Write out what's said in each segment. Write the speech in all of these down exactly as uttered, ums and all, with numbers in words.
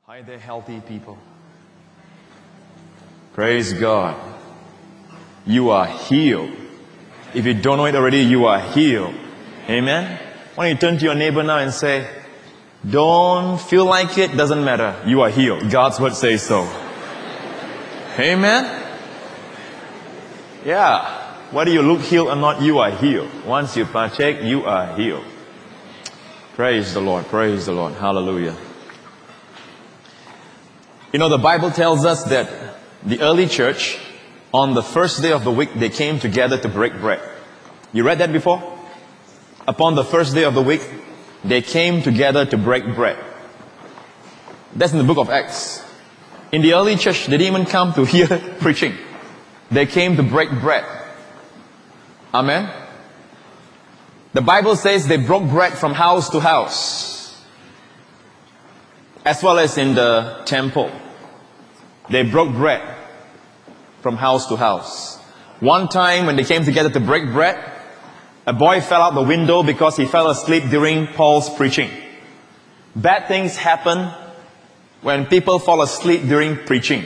Hi there, healthy people. Praise God. You are healed. If you don't know it already, you are healed. Amen. Why don't you turn to your neighbor now and say, don't feel like it, doesn't matter. You are healed. God's word says so. Amen. Yeah. Whether you look healed or not, you are healed. Once you partake, you are healed. Praise the Lord. Praise the Lord. Hallelujah. You know, the Bible tells us that the early church, on the first day of the week, they came together to break bread. You read that before? Upon the first day of the week, they came together to break bread. That's in the book of Acts. In the early church, they didn't even come to hear preaching. They came to break bread. Amen. The Bible says they broke bread from house to house, as well as in the temple. They broke bread from house to house. One time when they came together to break bread, a boy fell out the window because he fell asleep during Paul's preaching. Bad things happen when people fall asleep during preaching.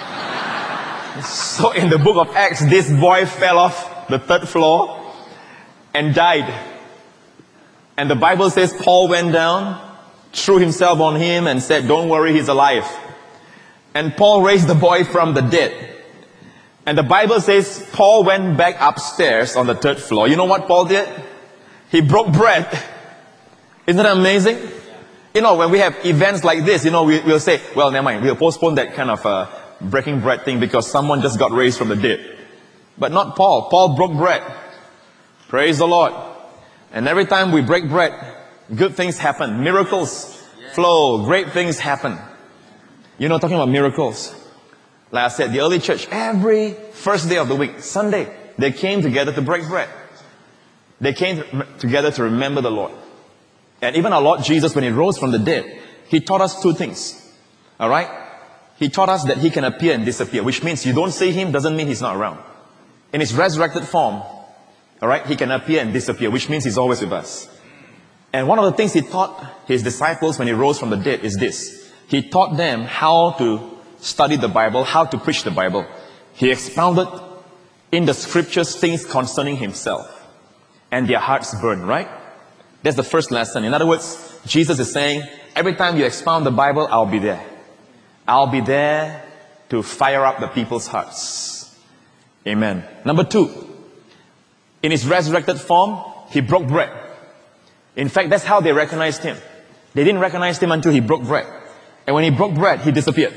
So in the book of Acts, this boy fell off the third floor and died. And the Bible says Paul went down, threw himself on him and said, don't worry, he's alive. And Paul raised the boy from the dead. And the Bible says Paul went back upstairs on the third floor. You know what Paul did? He broke bread. Isn't that amazing? You know, when we have events like this, you know, we, we'll say, well, never mind, we'll postpone that kind of uh, breaking bread thing because someone just got raised from the dead. But not Paul. Paul broke bread. Praise the Lord. And every time we break bread, good things happen. Miracles flow. Great things happen. You know, talking about miracles. Like I said, the early church, every first day of the week, Sunday, they came together to break bread. They came together to remember the Lord. And even our Lord Jesus, when He rose from the dead, He taught us two things. Alright? He taught us that He can appear and disappear, which means you don't see Him, doesn't mean He's not around. In His resurrected form, alright, He can appear and disappear, which means He's always with us. And one of the things He taught His disciples when He rose from the dead is this. He taught them how to study the Bible, how to preach the Bible. He expounded in the scriptures things concerning Himself. And their hearts burned, right? That's the first lesson. In other words, Jesus is saying, every time you expound the Bible, I'll be there. I'll be there to fire up the people's hearts. Amen. Number two, in His resurrected form, He broke bread. In fact, that's how they recognized Him. They didn't recognize Him until He broke bread. And when He broke bread, He disappeared.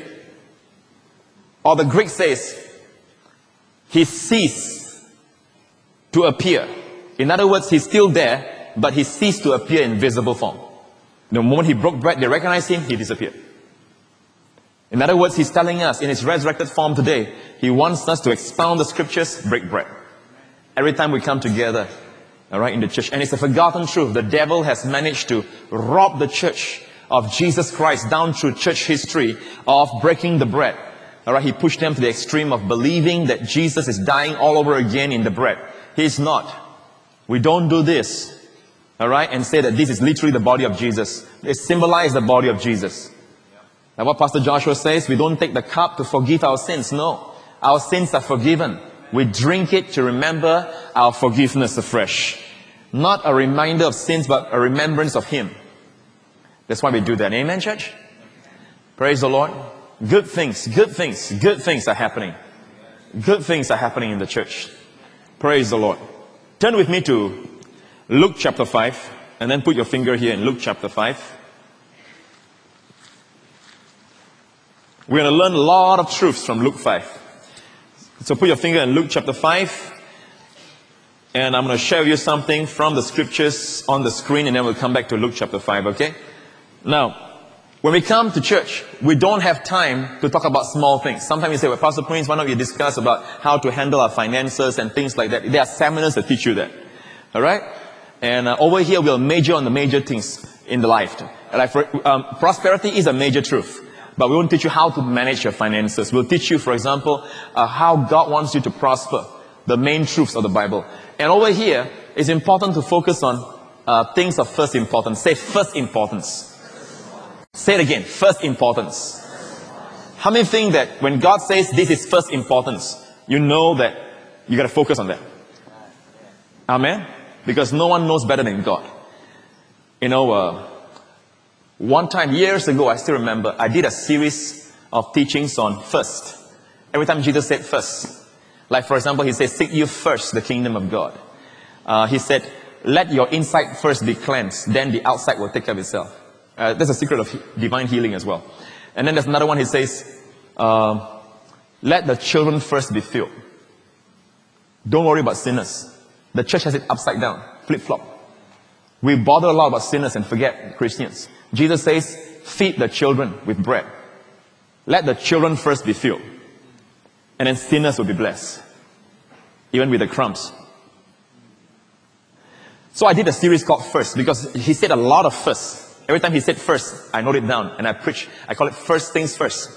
Or the Greek says, He ceased to appear. In other words, He's still there, but He ceased to appear in visible form. The moment He broke bread, they recognized Him, He disappeared. In other words, He's telling us in His resurrected form today, He wants us to expound the scriptures, break bread. Every time we come together, alright, in the church. And it's a forgotten truth. The devil has managed to rob the church of Jesus Christ down through church history of breaking the bread. Alright, he pushed them to the extreme of believing that Jesus is dying all over again in the bread. He's not. We don't do this. Alright, and say that this is literally the body of Jesus. It symbolizes the body of Jesus. Now what Pastor Joshua says, we don't take the cup to forgive our sins. No. Our sins are forgiven. We drink it to remember our forgiveness afresh. Not a reminder of sins, but a remembrance of Him. That's why we do that. Amen, church? Praise the Lord. Good things, good things, good things are happening. Good things are happening in the church. Praise the Lord. Turn with me to Luke chapter five, and then put your finger here in Luke chapter five. We're going to learn a lot of truths from Luke five. So put your finger in Luke chapter five, and I'm going to share with you something from the scriptures on the screen, and then we'll come back to Luke chapter five, okay? Now, when we come to church, we don't have time to talk about small things. Sometimes you say, well, Pastor Prince, why don't you discuss about how to handle our finances and things like that? There are seminars that teach you that. Alright? And uh, over here, we'll major on the major things in the life. Like for, um, prosperity is a major truth. But we won't teach you how to manage your finances. We'll teach you, for example, uh, how God wants you to prosper. The main truths of the Bible. And over here, it's important to focus on uh, things of first importance. Say first importance. Say it again, first importance. How many think that when God says this is first importance, you know that you got to focus on that? Amen? Because no one knows better than God. You know, uh, one time, years ago, I still remember, I did a series of teachings on first. Every time Jesus said first. Like for example, he said, seek you first the kingdom of God. Uh, he said, let your inside first be cleansed, then the outside will take care of itself. Uh, that's a secret of he- divine healing as well. And then there's another one, he says, uh, let the children first be filled. Don't worry about sinners. The church has it upside down, flip-flop. We bother a lot about sinners and forget Christians. Jesus says, feed the children with bread. Let the children first be filled. And then sinners will be blessed. Even with the crumbs. So I did a series called First, because he said a lot of first. Every time he said first, I note it down and I preach. I call it first things first.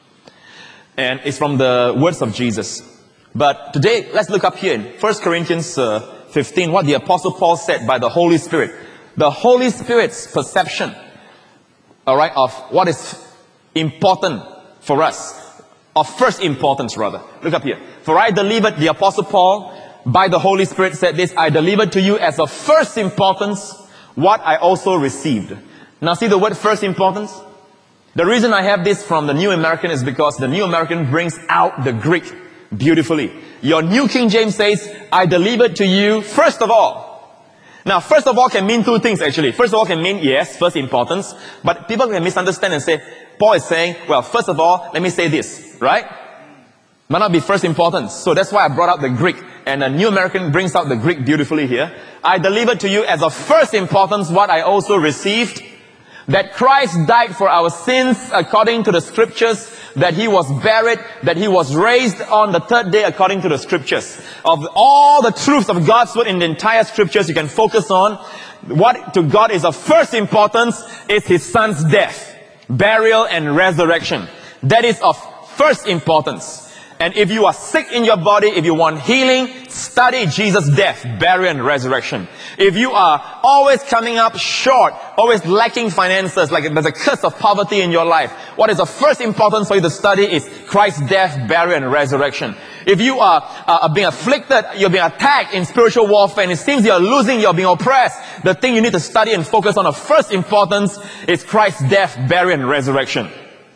And it's from the words of Jesus. But today, let's look up here in First Corinthians uh, fifteen, what the Apostle Paul said by the Holy Spirit. The Holy Spirit's perception, all right, of what is important for us. Of first importance, rather. Look up here. For I delivered, the Apostle Paul, by the Holy Spirit said this, I delivered to you as of first importance what I also received. Now see the word first importance? The reason I have this from the New American is because the New American brings out the Greek beautifully. Your New King James says, I delivered to you first of all. Now, first of all can mean two things actually. First of all can mean, yes, first importance. But people can misunderstand and say, Paul is saying, well, first of all, let me say this, right? Might not be first importance. So that's why I brought out the Greek. And the New American brings out the Greek beautifully here. I delivered to you as of first importance what I also received. That Christ died for our sins according to the scriptures, that he was buried, that he was raised on the third day according to the scriptures. Of all the truths of God's word in the entire scriptures, you can focus on what to God is of first importance is his son's death, burial and resurrection. That is of first importance. And if you are sick in your body, if you want healing, study Jesus' death, burial, and resurrection. If you are always coming up short, always lacking finances, like there's a curse of poverty in your life, what is of first importance for you to study is Christ's death, burial, and resurrection. If you are uh, being afflicted, you're being attacked in spiritual warfare, and it seems you're losing, you're being oppressed, the thing you need to study and focus on of first importance is Christ's death, burial, and resurrection.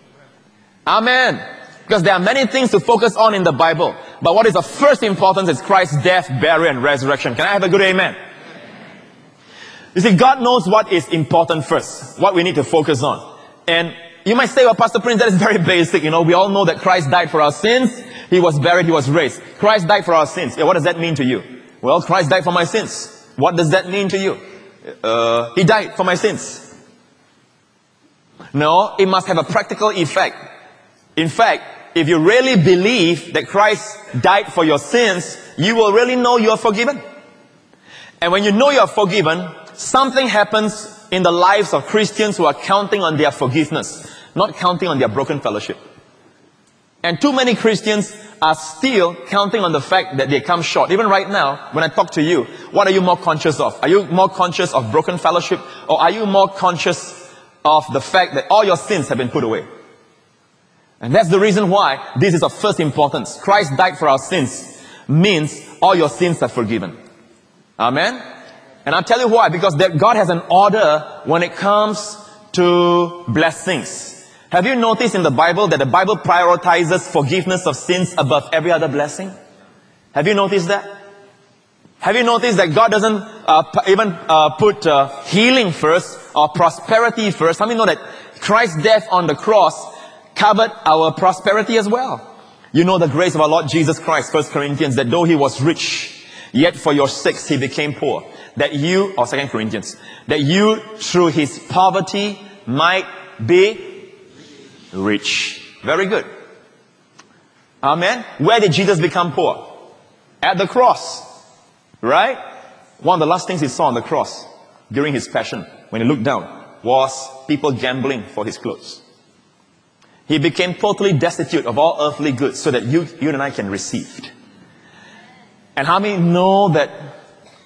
Amen. Because there are many things to focus on in the Bible. But what is of first importance is Christ's death, burial, and resurrection. Can I have a good amen? You see, God knows what is important first. What we need to focus on. And you might say, well, Pastor Prince, that is very basic. You know, we all know that Christ died for our sins. He was buried, he was raised. Christ died for our sins. Yeah, what does that mean to you? Well, Christ died for my sins. What does that mean to you? Uh, he died for my sins. No, it must have a practical effect. In fact, if you really believe that Christ died for your sins, you will really know you are forgiven. And when you know you are forgiven, something happens in the lives of Christians who are counting on their forgiveness, not counting on their broken fellowship. And too many Christians are still counting on the fact that they come short. Even right now, when I talk to you, what are you more conscious of? Are you more conscious of broken fellowship? Or are you more conscious of the fact that all your sins have been put away? And that's the reason why this is of first importance. Christ died for our sins means all your sins are forgiven. Amen? And I'll tell you why. Because that God has an order when it comes to blessings. Have you noticed in the Bible that the Bible prioritizes forgiveness of sins above every other blessing? Have you noticed that? Have you noticed that God doesn't uh, even uh, put uh, healing first or prosperity first? How many know that Christ's death on the cross covered our prosperity as well? You know the grace of our Lord Jesus Christ, First Corinthians, that though he was rich, yet for your sakes he became poor. That you, or Second Corinthians, that you through his poverty might be rich. Very good. Amen. Where did Jesus become poor? At the cross. Right? One of the last things he saw on the cross during his passion, when he looked down, was people gambling for his clothes. He became totally destitute of all earthly goods so that you, you and I can receive. And how many know that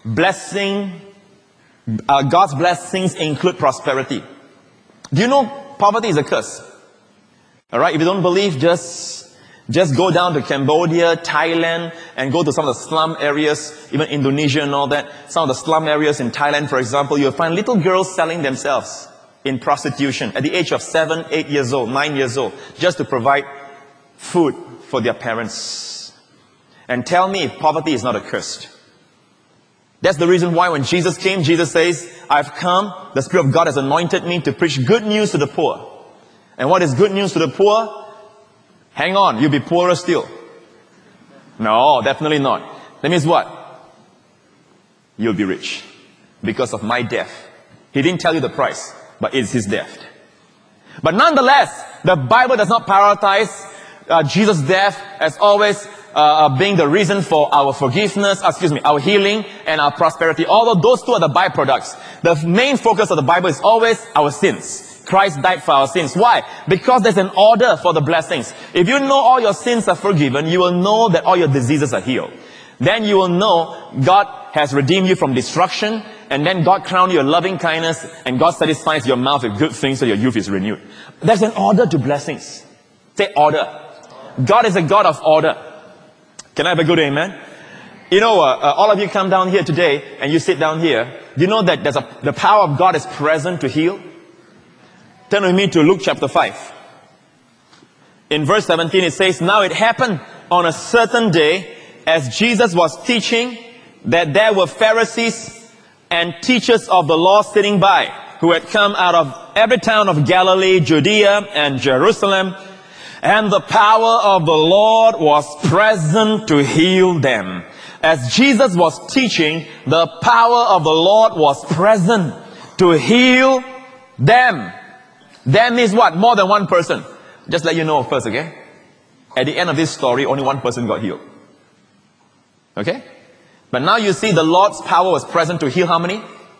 blessing, uh, God's blessings include prosperity? Do you know poverty is a curse. Alright, if you don't believe, just, just go down to Cambodia, Thailand, and go to some of the slum areas, even Indonesia and all that. Some of the slum areas in Thailand, for example, you'll find little girls selling themselves in prostitution at the age of seven, eight years old, nine years old, just to provide food for their parents. And tell me if poverty is not a curse. That's the reason why when Jesus came, Jesus says, I've come, the Spirit of God has anointed me to preach good news to the poor. And what is good news to the poor? Hang on, you'll be poorer still. No, definitely not. That means what? You'll be rich because of my death. He didn't tell you the price, but it's His death. But nonetheless, the Bible does not prioritize uh, Jesus' death as always uh, being the reason for our forgiveness, excuse me, our healing and our prosperity. Although those two are the byproducts. The main focus of the Bible is always our sins. Christ died for our sins. Why? Because there's an order for the blessings. If you know all your sins are forgiven, you will know that all your diseases are healed. Then you will know God has redeemed you from destruction, and then God crowned you with loving kindness, and God satisfies your mouth with good things so your youth is renewed. There's an order to blessings. Say order. God is a God of order. Can I have a good amen? You know, uh, uh, all of you come down here today, and you sit down here. You know that there's a, the power of God is present to heal? Turn with me to Luke chapter five. In verse seventeen it says, Now it happened on a certain day, as Jesus was teaching, that there were Pharisees and teachers of the law sitting by, who had come out of every town of Galilee, Judea, and Jerusalem. And the power of the Lord was present to heal them. As Jesus was teaching, the power of the Lord was present to heal them. Them means what? More than one person. Just let you know first, okay? At the end of this story, only one person got healed. Okay? But now you see the Lord's power was present to heal how many?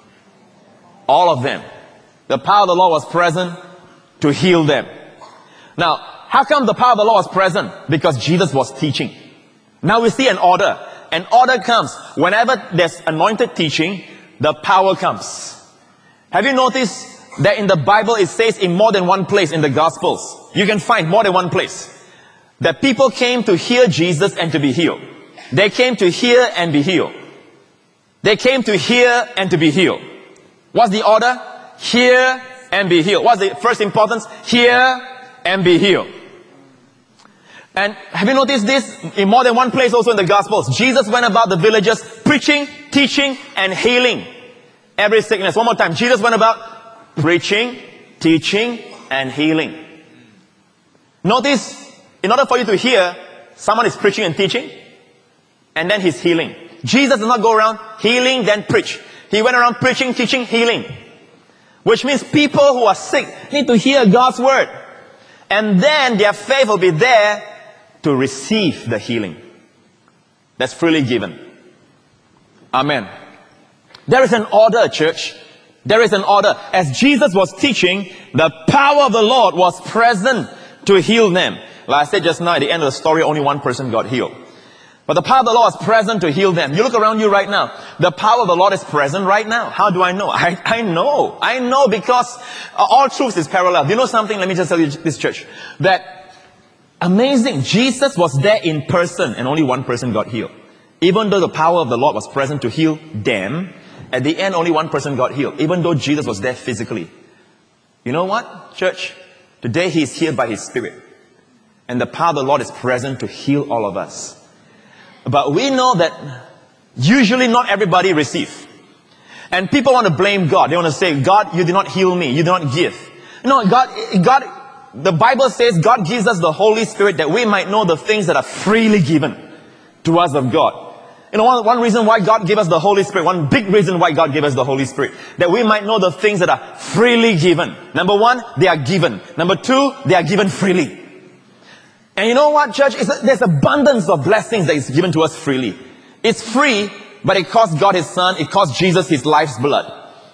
All of them. The power of the Lord was present to heal them. Now, how come the power of the Lord was present? Because Jesus was teaching. Now we see an order. An order comes. Whenever there's anointed teaching, the power comes. Have you noticed that in the Bible it says in more than one place in the Gospels, you can find more than one place, that people came to hear Jesus and to be healed. They came to hear and be healed. They came to hear and to be healed. What's the order? Hear and be healed. What's the first importance? Hear and be healed. And have you noticed this? In more than one place also in the Gospels, Jesus went about the villages preaching, teaching, and healing every sickness. One more time. Jesus went about preaching, teaching, and healing. Notice, in order for you to hear, someone is preaching and teaching, and then he's healing. Jesus did not go around healing, then preach. He went around preaching, teaching, healing. Which means people who are sick need to hear God's word. And then their faith will be there to receive the healing. That's freely given. Amen. There is an order, church. There is an order. As Jesus was teaching, the power of the Lord was present to heal them. Like I said just now, at the end of the story, only one person got healed. But the power of the Lord is present to heal them. You look around you right now. The power of the Lord is present right now. How do I know? I, I know. I know because all truth is parallel. Do you know something? Let me just tell you this, church. That amazing. Jesus was there in person and only one person got healed. Even though the power of the Lord was present to heal them, at the end only one person got healed. Even though Jesus was there physically. You know what, church? Today He is here by His Spirit. And the power of the Lord is present to heal all of us. But we know that usually not everybody receives. And people want to blame God. They want to say, God, you did not heal me. You did not give. No, God, God, the Bible says God gives us the Holy Spirit that we might know the things that are freely given to us of God. You know, one, one reason why God gave us the Holy Spirit, one big reason why God gave us the Holy Spirit, that we might know the things that are freely given. Number one, they are given. Number two, they are given freely. And you know what, church? It's a, there's abundance of blessings that is given to us freely. It's free, but it cost God His Son. It cost Jesus His life's blood.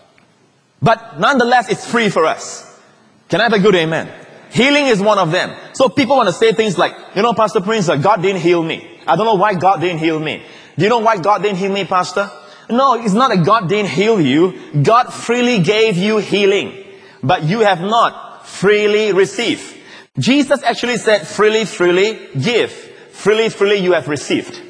But nonetheless, it's free for us. Can I have a good amen? Healing is one of them. So people want to say things like, you know, Pastor Prince, God didn't heal me. I don't know why God didn't heal me. Do you know why God didn't heal me, Pastor? No, it's not that God didn't heal you. God freely gave you healing. But you have not Freely receive. Jesus actually said, freely, freely give. Freely, freely you have received.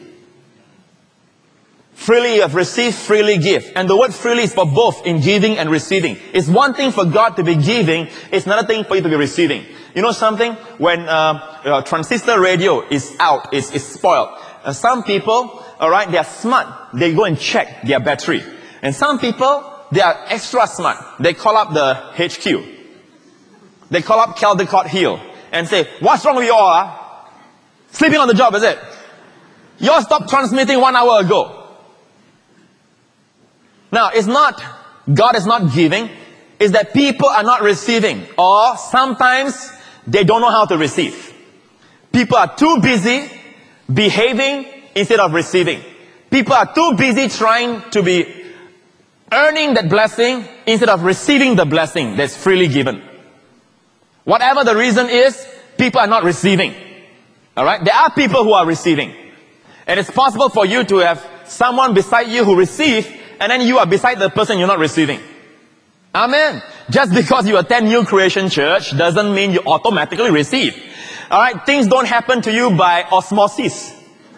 Freely you have received, freely give. And the word freely is for both in giving and receiving. It's one thing for God to be giving, it's another thing for you to be receiving. You know something? When uh, uh, transistor radio is out, it's, it's spoiled. Uh, some people, alright, they are smart. They go and check their battery. And some people, they are extra smart. They call up the H Q. They call up Caldecott Hill and say, what's wrong with you all? Huh? Sleeping on the job, is it? You all stopped transmitting one hour ago. Now, it's not, God is not giving, it's that people are not receiving. Or sometimes, they don't know how to receive. People are too busy behaving instead of receiving. People are too busy trying to be earning that blessing instead of receiving the blessing that's freely given. Whatever the reason is, people are not receiving. Alright? There are people who are receiving. And it's possible for you to have someone beside you who receives, and then you are beside the person you're not receiving. Amen. Just because you attend New Creation Church doesn't mean you automatically receive. Alright? Things don't happen to you by osmosis.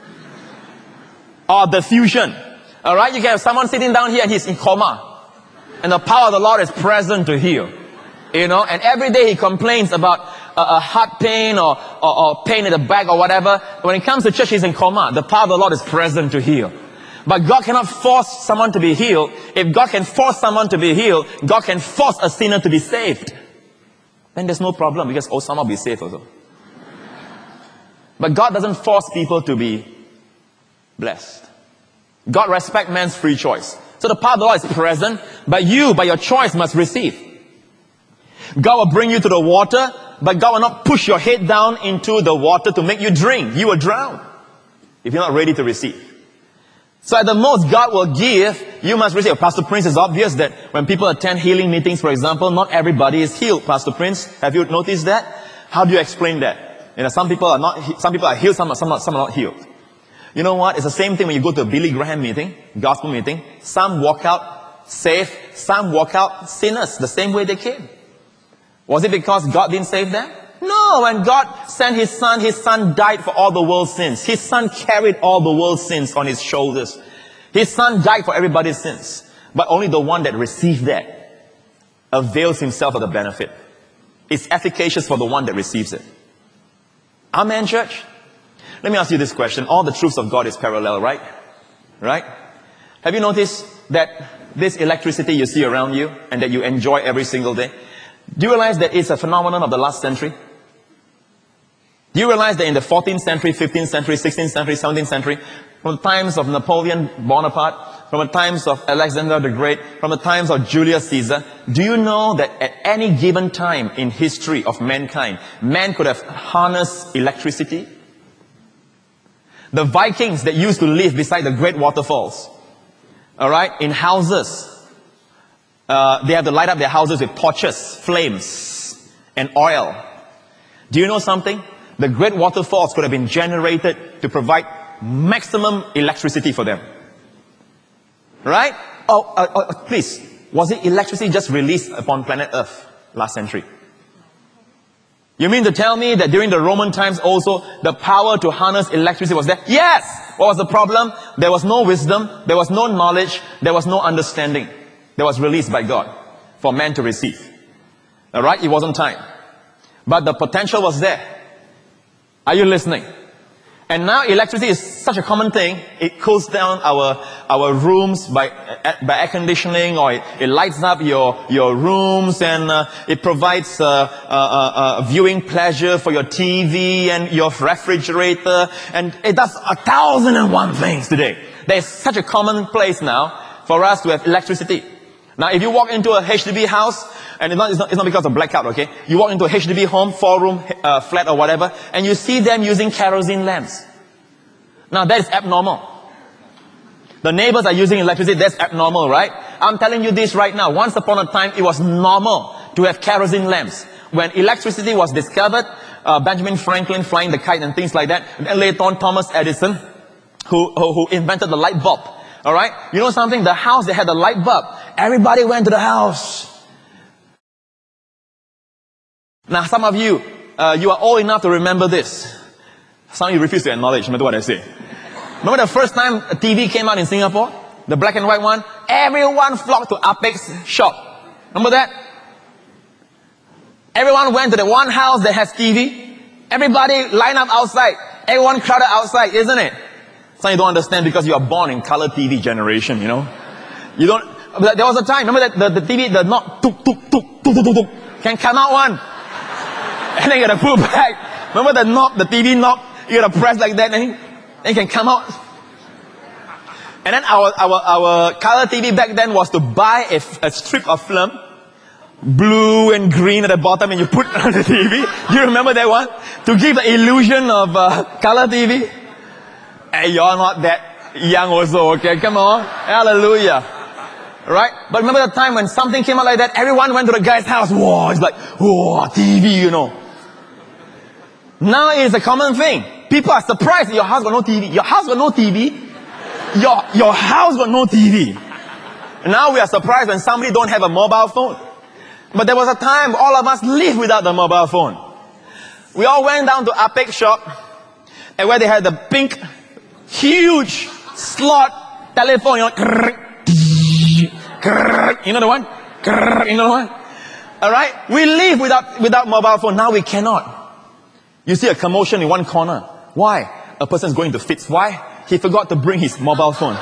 Or diffusion. Alright? You can have someone sitting down here and he's in coma. And the power of the Lord is present to heal. You know, and every day he complains about a, a heart pain or, or, or pain in the back or whatever. When it comes to church, he's in coma. The power of the Lord is present to heal. But God cannot force someone to be healed. If God can force someone to be healed, God can force a sinner to be saved. Then there's no problem because oh, someone will be saved also. But God doesn't force people to be blessed. God respects man's free choice. So the power of the Lord is present, but you, by your choice, must receive. God will bring you to the water, but God will not push your head down into the water to make you drink. You will drown if you're not ready to receive. So at the most, God will give, you must receive. Pastor Prince, it's obvious that when people attend healing meetings, for example, not everybody is healed. Pastor Prince, have you noticed that? How do you explain that? You know, some people are not, some people are healed, some are, some are, some are not healed. You know what? It's the same thing when you go to a Billy Graham meeting, gospel meeting. Some walk out saved, some walk out sinners, the same way they came. Was it because God didn't save them? No, when God sent His Son, His Son died for all the world's sins. His Son carried all the world's sins on His shoulders. His Son died for everybody's sins. But only the one that received that avails himself of the benefit. It's efficacious for the one that receives it. Amen, church? Let me ask you this question. All the truths of God is parallel, right? Right? Have you noticed that this electricity you see around you and that you enjoy every single day, do you realize that it's a phenomenon of the last century? Do you realize that in the fourteenth century, fifteenth century, sixteenth century, seventeenth century, from the times of Napoleon Bonaparte, from the times of Alexander the Great, from the times of Julius Caesar, do you know that at any given time in history of mankind, man could have harnessed electricity? The Vikings that used to live beside the great waterfalls, alright, in houses, uh, they have to light up their houses with torches, flames, and oil. Do you know something? The great waterfalls could have been generated to provide maximum electricity for them. Right? Oh, uh, uh, please, was it electricity just released upon planet Earth last century? You mean to tell me that during the Roman times also, the power to harness electricity was there? Yes! What was the problem? There was no wisdom, there was no knowledge, there was no understanding that was released by God for man to receive. Alright? It wasn't time. But the potential was there. Are you listening? And now electricity is such a common thing. It cools down our our rooms by by air conditioning, or it, it lights up your your rooms, and uh, it provides uh, uh, uh, viewing pleasure for your T V and your refrigerator, and it does a thousand and one things today. There's such a common place now for us to have electricity. Now, if you walk into a H D B house, and it's not, it's not, it's not because of blackout, okay? You walk into a H D B home, four-room uh, flat or whatever, and you see them using kerosene lamps. Now, that is abnormal. The neighbors are using electricity, that's abnormal, right? I'm telling you this right now. Once upon a time, it was normal to have kerosene lamps. When electricity was discovered, uh, Benjamin Franklin flying the kite and things like that, and then later on, Thomas Edison, who, who, who invented the light bulb. Alright? You know something? The house that had the light bulb, everybody went to the house. Now, some of you, uh, you are old enough to remember this. Some of you refuse to acknowledge, no matter what I say. Remember the first time a T V came out in Singapore? The black and white one? Everyone flocked to Apek's shop. Remember that? Everyone went to the one house that has T V. Everybody lined up outside. Everyone crowded outside, isn't it? Some of you don't understand because you are born in color T V generation, you know. You don't, but there was a time, remember that the, the T V, the knob, tuk, tuk, tuk, tuk, tuk, tuk, tuk, can come out one. And then you gotta put back. Remember the knob, the T V knob, you gotta press like that, and it can come out. And then our, our, our color T V back then was to buy a, a strip of film, blue and green at the bottom, and you put on the T V. You remember that one? To give the illusion of uh, color T V. Hey, you're not that young also, okay? Come on. Hallelujah. Right? But remember the time when something came out like that, everyone went to the guy's house. Whoa, it's like, whoa, T V, you know. Now it's a common thing. People are surprised that your house got no T V. Your house got no T V? Your, your house got no T V. Now we are surprised when somebody don't have a mobile phone. But there was a time all of us lived without the mobile phone. We all went down to Apek's shop, and where they had the pink, huge slot telephone, you know, you know the one? You know the one? Alright? We live without, without mobile phone. Now we cannot. You see a commotion in one corner. Why? A person is going to fits. Why? He forgot to bring his mobile phone.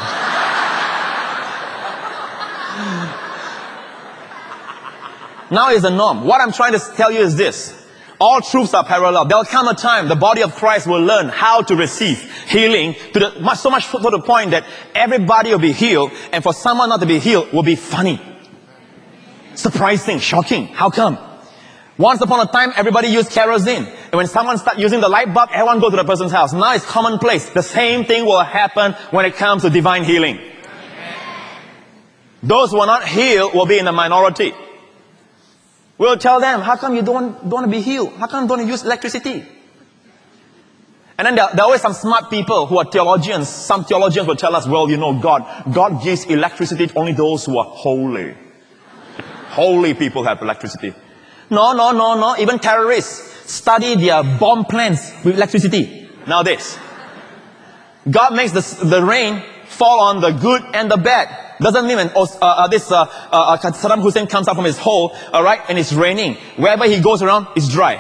Now is the norm. What I'm trying to tell you is this. All truths are parallel. There'll come a time the body of Christ will learn how to receive healing to the, much, so much to the point that everybody will be healed, and for someone not to be healed will be funny. Surprising, shocking. How come? Once upon a time, everybody used kerosene. And when someone starts using the light bulb, everyone go to the person's house. Now it's commonplace. The same thing will happen when it comes to divine healing. Those who are not healed will be in the minority. We'll tell them, how come you don't, don't want to be healed? How come you don't want to use electricity? And then there, there are always some smart people who are theologians. Some theologians will tell us, well, you know, God, God gives electricity to only those who are holy. Holy people have electricity. No, no, no, no. Even terrorists study their bomb plans with electricity nowadays. God makes the, the rain fall on the good and the bad. Doesn't mean when uh, uh, this uh, uh, Saddam Hussein comes out from his hole, all right, and it's raining. Wherever he goes around, it's dry.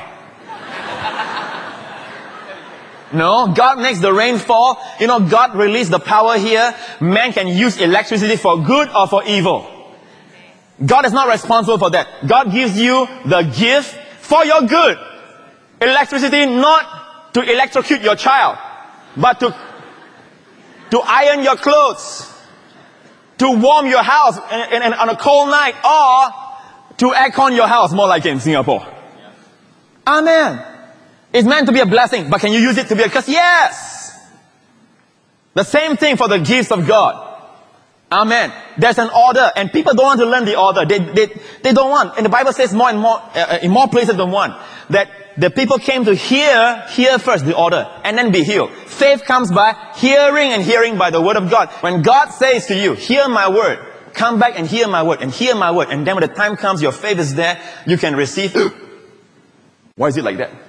No, God makes the rain fall. You know, God released the power here. Man can use electricity for good or for evil. God is not responsible for that. God gives you the gift for your good. Electricity not to electrocute your child, but to, to iron your clothes, to warm your house in, in, in, on a cold night, or to aircon your house, more like in Singapore. Amen. It's meant to be a blessing, but can you use it to be a curse? Yes. The same thing for the gifts of God. Amen. There's an order, and people don't want to learn the order. They, they, they don't want. And the Bible says more and more, uh, in more places than one, that the people came to hear, hear first the order, and then be healed. Faith comes by hearing, and hearing by the word of God. When God says to you, hear my word, come back and hear my word, and hear my word, and then when the time comes, your faith is there, you can receive. Why is it like that?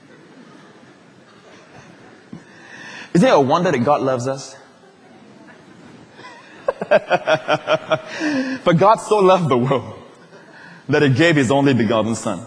Isn't it a wonder that God loves us? For God so loved the world that He gave His only begotten Son.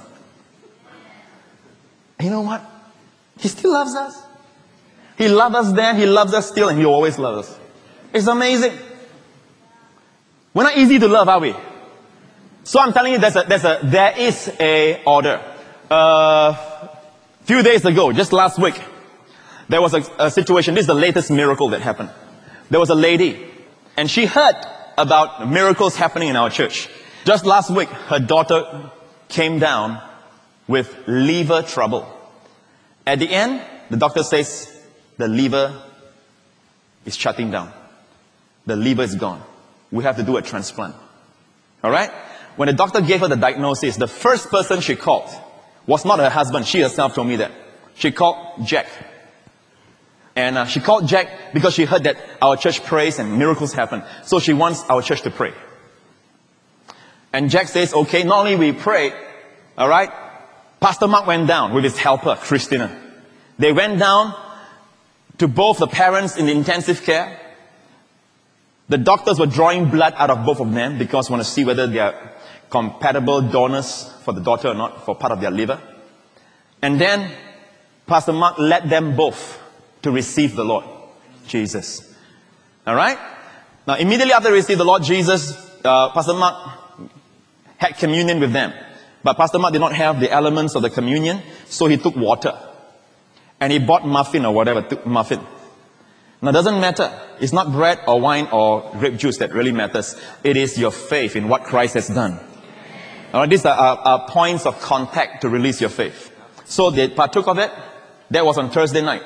You know what? He still loves us. He loved us then, He loves us still, and He always loves us. It's amazing. We're not easy to love, are we? So I'm telling you, there's a, there's a, there is a order. A uh, few days ago, just last week, there was a, a situation. This is the latest miracle that happened. There was a lady, and she heard about miracles happening in our church. Just last week, her daughter came down with liver trouble. At the end, the doctor says the liver is shutting down. The liver is gone. We have to do a transplant. Alright? When the doctor gave her the diagnosis, the first person she called was not her husband. She herself told me that. She called Jack. And uh, she called Jack because she heard that our church prays and miracles happen. So she wants our church to pray. And Jack says, okay, not only we pray, alright, Pastor Mark went down with his helper, Christina. They went down to both the parents in the intensive care. The doctors were drawing blood out of both of them because they want to see whether they are compatible donors for the daughter or not, for part of their liver. And then Pastor Mark led them both to receive the Lord Jesus. Alright? Now immediately after they received the Lord Jesus, uh, Pastor Mark had communion with them. But Pastor Mark did not have the elements of the communion, so he took water. And he bought muffin or whatever, took muffin. Now it doesn't matter. It's not bread or wine or grape juice that really matters. It is your faith in what Christ has done. Alright, these are, are, are points of contact to release your faith. So they partook of it. That was on Thursday night.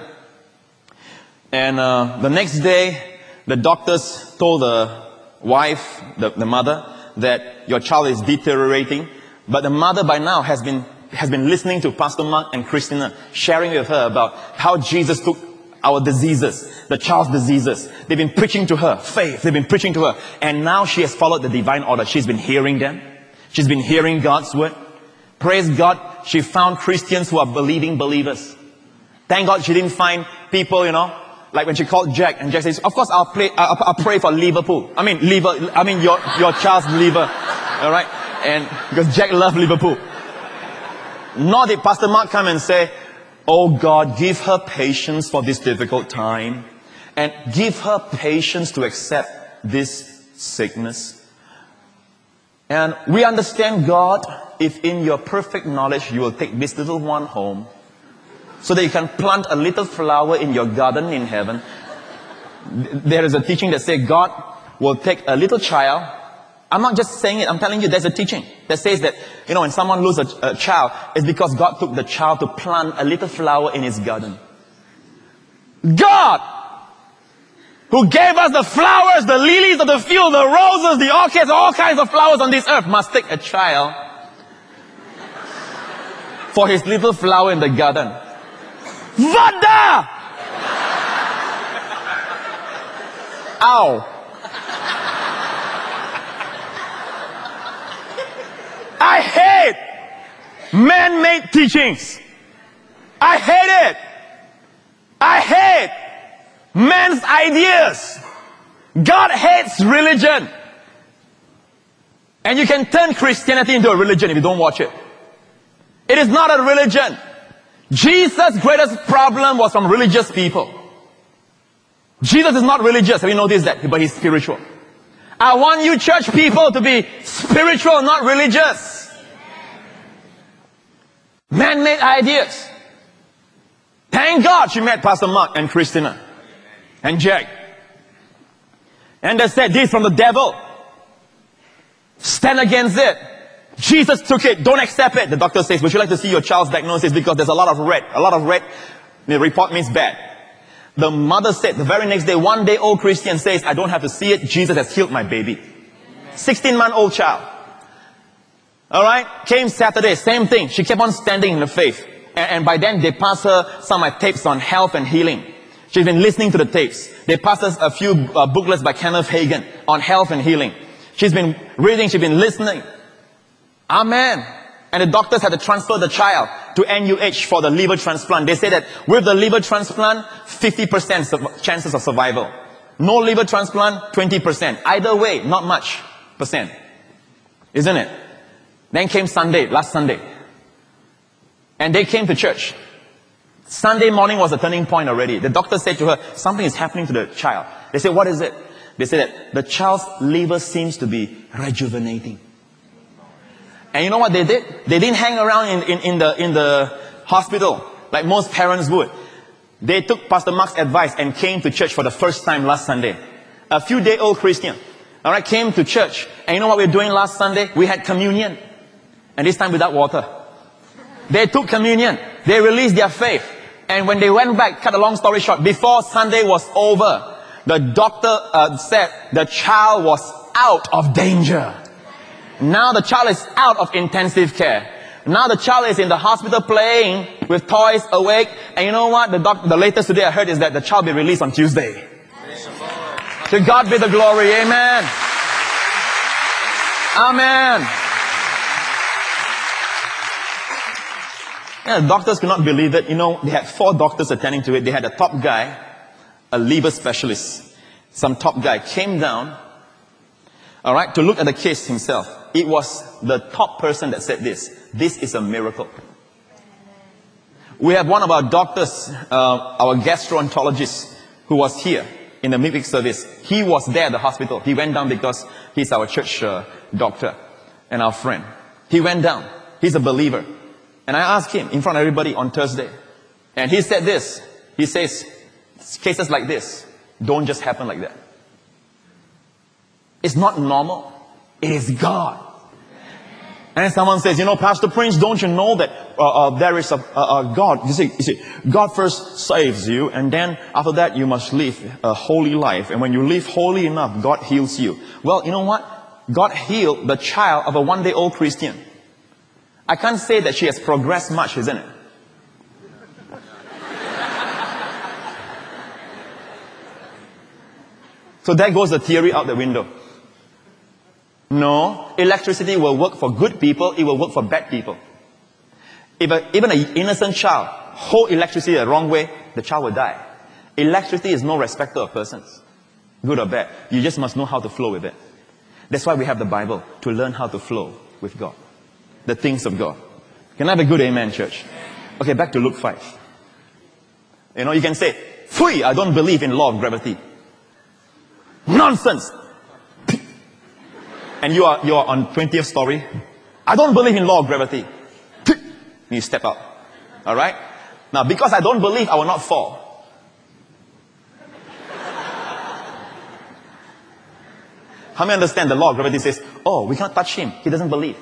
And uh, the next day, the doctors told the wife, the, the mother, that your child is deteriorating. But the mother by now has been has been listening to Pastor Mark and Christina, sharing with her about how Jesus took our diseases, the child's diseases. They've been preaching to her faith. They've been preaching to her. And now she has followed the divine order. She's been hearing them. She's been hearing God's word. Praise God, she found Christians who are believing believers. Thank God she didn't find people, you know, like when she called Jack, and Jack says, of course I'll, play, I'll, I'll pray for Liverpool. I mean, liver, I mean your, your child's liver. Alright? And because Jack loved Liverpool. Nor did Pastor Mark come and say, oh God, give her patience for this difficult time. And give her patience to accept this sickness. And we understand, God, if in your perfect knowledge you will take this little one home, so that you can plant a little flower in your garden in heaven. There is a teaching that says God will take a little child. I'm not just saying it, I'm telling you there's a teaching that says that, you know, when someone loses a, a child, it's because God took the child to plant a little flower in his garden. God, who gave us the flowers, the lilies of the field, the roses, the orchids, all kinds of flowers on this earth, must take a child for his little flower in the garden. Vada! Ow. I hate man-made teachings. I hate it. I hate man's ideas. God hates religion. And you can turn Christianity into a religion if you don't watch it. It is not a religion. Jesus' greatest problem was from religious people. Jesus is not religious. Have you noticed that? But he's spiritual. I want you church people to be spiritual, not religious. Man-made ideas. Thank God she met Pastor Mark and Christina and Jack. And they said, this is from the devil. Stand against it. Jesus took it. Don't accept it. The doctor says, would you like to see your child's diagnosis? Because there's a lot of red. A lot of red. The report means bad. The mother said, the very next day, one day old Christian says, I don't have to see it. Jesus has healed my baby. sixteen month old child. Alright? Came Saturday. Same thing. She kept on standing in the faith. And, and by then, they passed her some of my tapes on health and healing. She's been listening to the tapes. They passed us a few uh, booklets by Kenneth Hagin on health and healing. She's been reading. She's been listening. Amen. And the doctors had to transfer the child to N U H for the liver transplant. They say that with the liver transplant, fifty percent chances of survival. No liver transplant, twenty percent. Either way, not much percent. Isn't it? Then came Sunday, last Sunday. And they came to church. Sunday morning was a turning point already. The doctor said to her, something is happening to the child. They said, what is it? They said that the child's liver seems to be rejuvenating. And you know what they did? They didn't hang around in, in, in, the, in the hospital like most parents would. They took Pastor Mark's advice and came to church for the first time last Sunday. A few day old Christian, alright, came to church. And you know what we were doing last Sunday? We had communion. And this time without water. They took communion. They released their faith. And when they went back, cut a long story short, before Sunday was over, the doctor uh, said the child was out of danger. Now the child is out of intensive care. Now the child is in the hospital playing with toys, awake. And you know what? The, doc the latest today I heard is that the child will be released on Tuesday. To God be the glory. Amen. Amen. Yeah, the doctors could not believe it. You know, they had four doctors attending to it. They had a top guy, a liver specialist. Some top guy came down, all right, to look at the case himself. It was the top person that said this. This is a miracle. We have one of our doctors, uh, our gastroenterologist, who was here in the midweek service. He was there at the hospital. He went down because he's our church uh, doctor and our friend. He went down. He's a believer. And I asked him in front of everybody on Thursday. And he said this. He says, cases like this don't just happen like that. It's not normal. It is God. And then someone says, you know, Pastor Prince, don't you know that uh, uh, there is a, a, a God? You see, you see, God first saves you, and then after that you must live a holy life. And when you live holy enough, God heals you. Well, you know what? God healed the child of a one-day-old Christian. I can't say that she has progressed much, isn't it? So there goes the theory out the window. No, electricity will work for good people, it will work for bad people. If a, even an innocent child hold electricity the wrong way, the child will die. Electricity is no respecter of persons, good or bad. You just must know how to flow with it. That's why we have the Bible, to learn how to flow with God, the things of God. Can I have a good amen, church? Okay, back to Luke five. You know, you can say, "Phui, I don't believe in law of gravity." Nonsense! And you are, you are on twentieth story. I don't believe in law of gravity. You step out. Alright? Now, because I don't believe, I will not fall. How many understand the law of gravity says, oh, we can't touch him. He doesn't believe.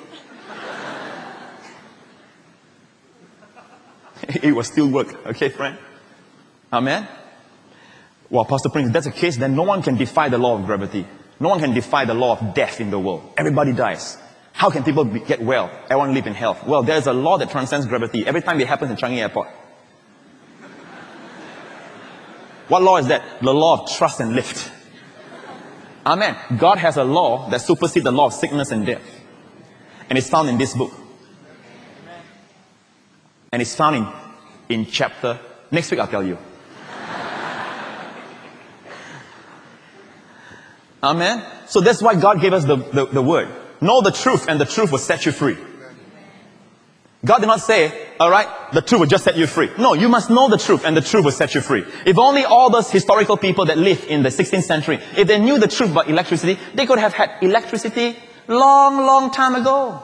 It will still work. Okay, friend? Amen? Well, Pastor Prince, if that's the case, then no one can defy the law of gravity. No one can defy the law of death in the world. Everybody dies. How can people be, get well? Everyone live in health. Well, there's a law that transcends gravity. Every time it happens in Changi Airport. What law is that? The law of trust and lift. Amen. God has a law that supersedes the law of sickness and death. And it's found in this book. And it's found in, in chapter... Next week I'll tell you. Amen. So that's why God gave us the, the, the word. Know the truth, and the truth will set you free. God did not say, alright, the truth will just set you free. No, you must know the truth, and the truth will set you free. If only all those historical people that lived in the sixteenth century, if they knew the truth about electricity, they could have had electricity long, long time ago.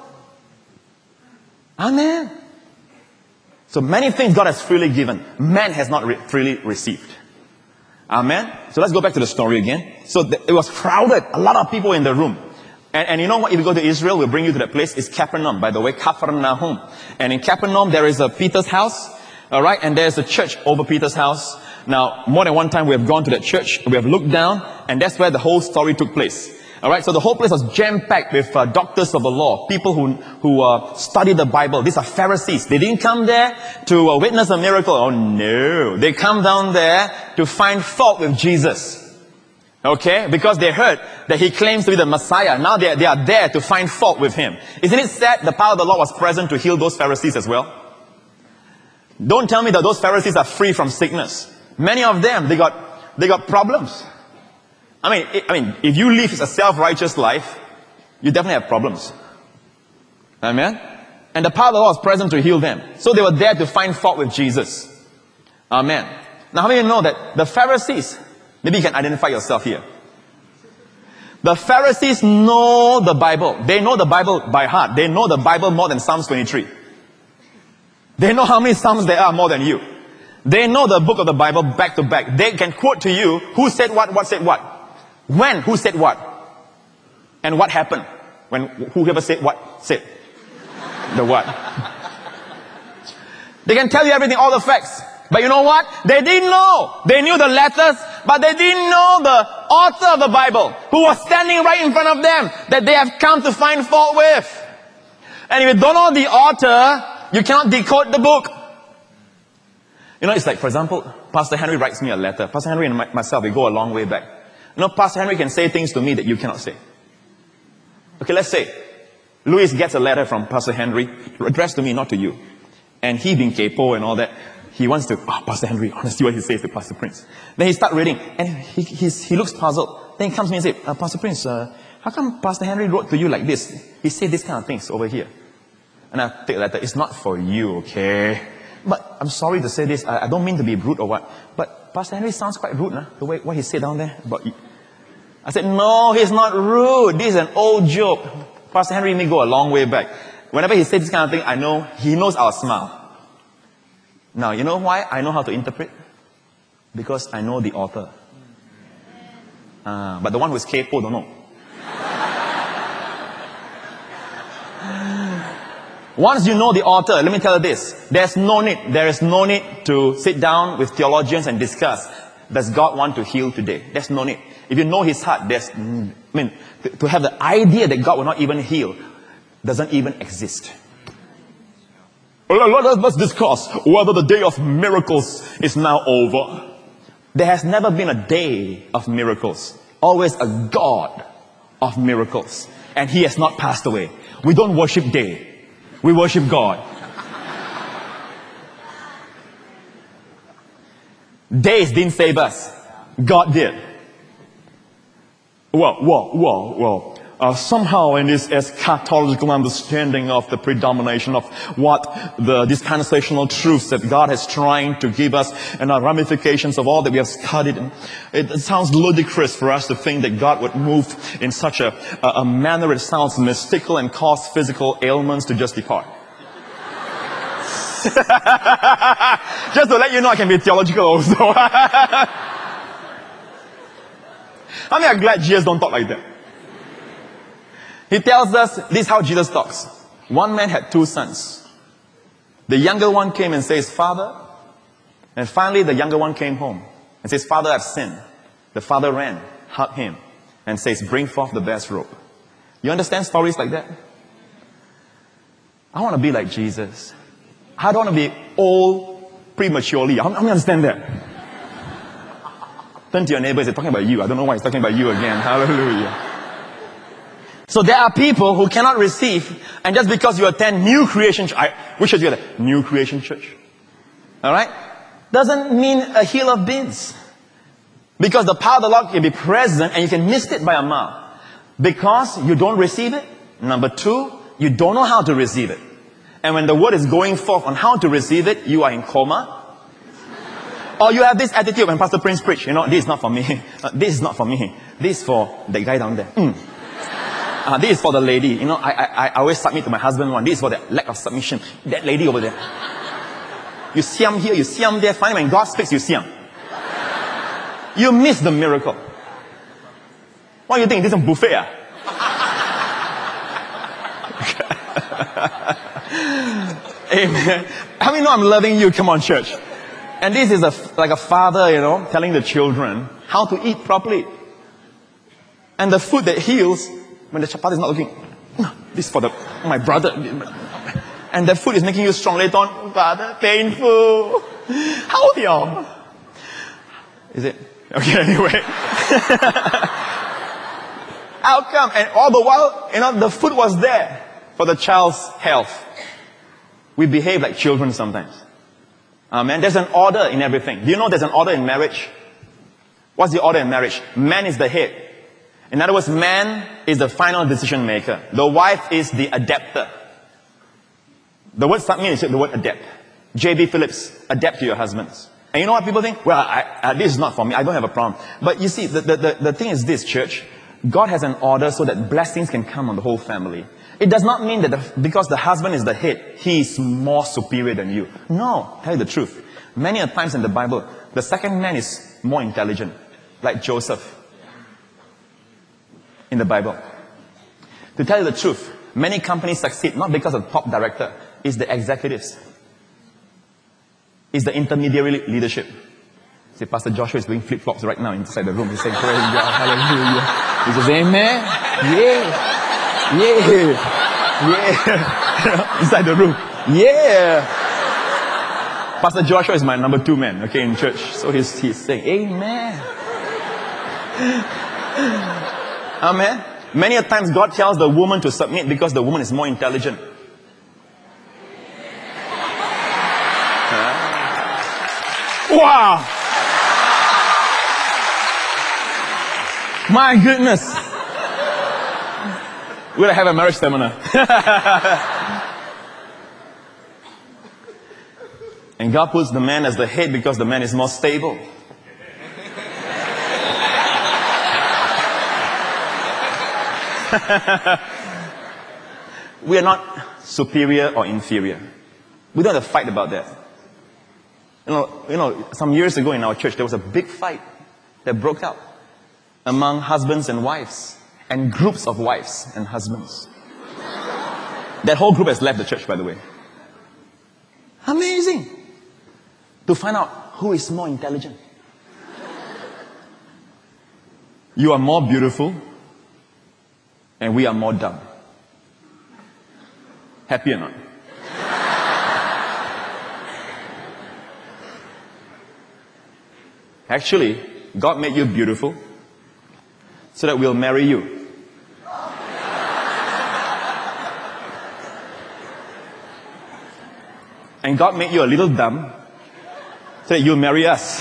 Amen. So many things God has freely given, man has not re- freely received. Amen. So let's go back to the story again. So th- it was crowded. A lot of people in the room. And, and you know what? If you go to Israel, we'll bring you to that place. It's Capernaum, by the way, Capernaum. And in Capernaum, there is a Peter's house. All right. And there's a church over Peter's house. Now, more than one time we have gone to that church. We have looked down. And that's where the whole story took place. All right. So the whole place was jam-packed with uh, doctors of the law. People who, who uh, study the Bible. These are Pharisees. They didn't come there to uh, witness a miracle. Oh, no. They come down there to find fault with Jesus. Okay? Because they heard that he claims to be the Messiah. Now they, they are there to find fault with him. Isn't it sad the power of the Lord was present to heal those Pharisees as well? Don't tell me that those Pharisees are free from sickness. Many of them, they got, they got problems. I mean, it, I mean, if you live a self-righteous life, you definitely have problems. Amen? And the power of the Lord was present to heal them. So they were there to find fault with Jesus. Amen. Now, how many of you know that the Pharisees, maybe you can identify yourself here. The Pharisees know the Bible. They know the Bible by heart. They know the Bible more than Psalms twenty-three. They know how many Psalms there are more than you. They know the book of the Bible back to back. They can quote to you who said what, what said what. When, who said what. And what happened. When whoever said what, said the what. They can tell you everything, all the facts. But you know what? They didn't know. They knew the letters, but they didn't know the author of the Bible, who was standing right in front of them, that they have come to find fault with. And if you don't know the author, you cannot decode the book. You know, it's like, for example, Pastor Henry writes me a letter. Pastor Henry and my, myself, we go a long way back. You know, Pastor Henry can say things to me that you cannot say. Okay, let's say, Louis gets a letter from Pastor Henry, addressed to me, not to you. And he being kepo and all that, he wants to, oh, Pastor Henry, I want to see what he says to Pastor Prince. Then he start reading, and he, he's, he looks puzzled. Then he comes to me and says, uh, Pastor Prince, uh, how come Pastor Henry wrote to you like this? He said this kind of things over here. And I take the letter, it's not for you, okay? But I'm sorry to say this, I, I don't mean to be rude or what, but Pastor Henry sounds quite rude, nah? The way what he said down there about you. I said, no, he's not rude. This is an old joke. Pastor Henry may go a long way back. Whenever he says this kind of thing, I know he knows I'll smile. Now, you know why I know how to interpret? Because I know the author. Uh, but the one who is kepo don't know. Once you know the author, let me tell you this. There's no need, there is no need to sit down with theologians and discuss, does God want to heal today? There's no need. If you know his heart, there's, I mean, to, to have the idea that God will not even heal doesn't even exist. Let's discuss whether the day of miracles is now over. There has never been a day of miracles. Always a God of miracles. And he has not passed away. We don't worship day. We worship God. Days didn't save us. God did. Well, well, well, well. Uh, somehow in this eschatological understanding of the predomination of what the dispensational truths that God is trying to give us and our ramifications of all that we have studied. It, it sounds ludicrous for us to think that God would move in such a, a, a manner that sounds mystical and cause physical ailments to just depart. Just to let you know I can be theological also. I mean, I'm glad Jesus don't talk like that. He tells us, this is how Jesus talks. One man had two sons. The younger one came and says, Father. And finally the younger one came home and says, Father, I've sinned. The father ran, hugged him, and says, bring forth the best robe. You understand stories like that? I want to be like Jesus. I don't want to be old prematurely. How many understand that? Turn to your neighbor and say, talking about you. I don't know why he's talking about you again. Hallelujah. So there are people who cannot receive, and just because you attend New Creation Church, I, which church you attend? New Creation Church. Alright? Doesn't mean a hill of beans. Because the power of the Lord can be present and you can miss it by a mile. Because you don't receive it. Number two, you don't know how to receive it. And when the word is going forth on how to receive it, you are in coma. Or you have this attitude when Pastor Prince preach, you know, this is not for me. This is not for me. This is for the guy down there. Mm. Uh, this is for the lady. You know, I, I, I always submit to my husband one. This is for the lack of submission. That lady over there. You siam here, you siam there. Finally, when God speaks, you siam. You miss the miracle. What do you think? This is a buffet, ah? Amen. How many know I'm loving you? Come on, church. And this is a, like a father, you know, telling the children how to eat properly. And the food that heals, when the chapati is not looking, this is for the, my brother. And the food is making you strong later on. Father, painful. How old are y'all? Is it? Okay, anyway. How come? And all the while, you know, the food was there for the child's health. We behave like children sometimes. Amen. There's an order in everything. Do you know there's an order in marriage? What's the order in marriage? Man is the head. In other words, man is the final decision maker. The wife is the adapter. The word submit is the word adapt. J B Phillips, adapt to your husbands. And you know what people think? Well, I, I, this is not for me. I don't have a problem. But you see, the, the, the, the thing is this, church. God has an order so that blessings can come on the whole family. It does not mean that the, because the husband is the head, he is more superior than you. No, tell you the truth. Many a times in the Bible, the second man is more intelligent. Like Joseph. In the Bible. To tell you the truth, many companies succeed not because of the top director. It's the executives. It's the intermediary leadership. See, Pastor Joshua is doing flip-flops right now inside the room. He's saying, praise God, hallelujah. He says, amen. Yeah. Yeah. Yeah. Inside the room. Yeah. Pastor Joshua is my number two man, okay, in church. So he's, he's saying, amen. Amen. Many a times God tells the woman to submit because the woman is more intelligent. Wow! My goodness! We're gonna have a marriage seminar. And God puts the man as the head because the man is more stable. We are not superior or inferior. We don't have to fight about that. You know, you know, some years ago in our church, there was a big fight that broke out among husbands and wives, and groups of wives and husbands. That whole group has left the church, by the way. Amazing! To find out who is more intelligent. You are more beautiful, and we are more dumb. Happy or not? Actually, God made you beautiful so that we'll marry you. And God made you a little dumb so that you'll marry us.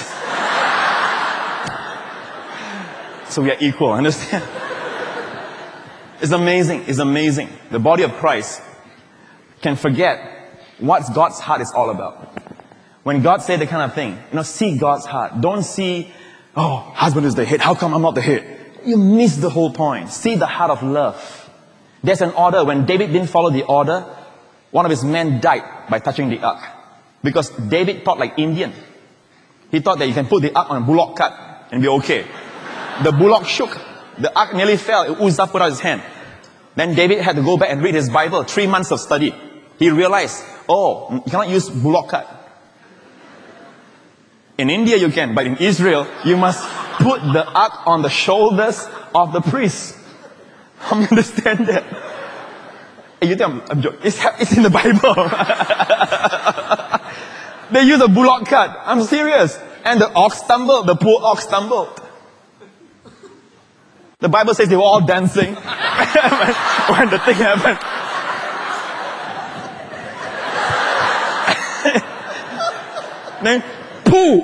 So we are equal, understand? It's amazing, it's amazing. The body of Christ can forget what God's heart is all about. When God said the kind of thing, you know, see God's heart. Don't see, oh, husband is the head, how come I'm not the head? You miss the whole point. See the heart of love. There's an order. When David didn't follow the order, one of his men died by touching the ark. Because David thought like Indian. He thought that you can put the ark on a bullock cart and be okay. The bullock shook. The ark nearly fell. Uzzah put out his hand. Then David had to go back and read his Bible. Three months of study. He realized, oh, you cannot use bullock cart. In India you can, but in Israel, you must put the ark on the shoulders of the priest. How many understand that? Hey, you think I'm, I'm joking? It's, it's in the Bible. They use a bullock cart. I'm serious. And the ox stumbled. The poor ox stumbled. The Bible says they were all dancing when, when the thing happened. Then, pooh!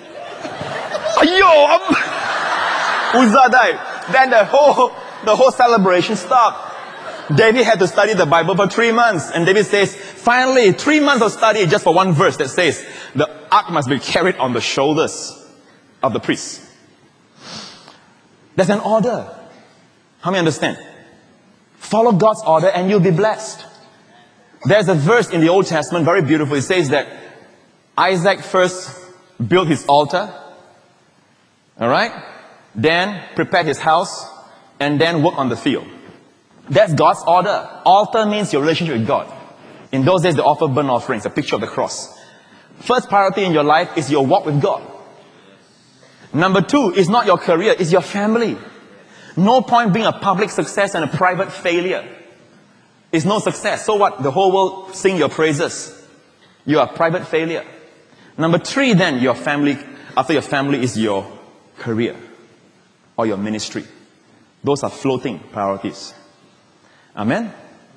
Ayo! Um. Uzzah died. Then the whole, the whole celebration stopped. David had to study the Bible for three months. And David says, finally, three months of study just for one verse that says, the ark must be carried on the shoulders of the priest. There's an order. How many understand? Follow God's order and you'll be blessed. There's a verse in the Old Testament, very beautiful. It says that Isaac first built his altar. Alright? Then prepared his house. And then worked on the field. That's God's order. Altar means your relationship with God. In those days they offer burnt offerings, a picture of the cross. First priority in your life is your walk with God. Number two is not your career, it's your family. No point being a public success and a private failure. It's no success. So what? The whole world sing your praises. You are a private failure. Number three then, your family, after your family is your career or your ministry. Those are floating priorities. Amen?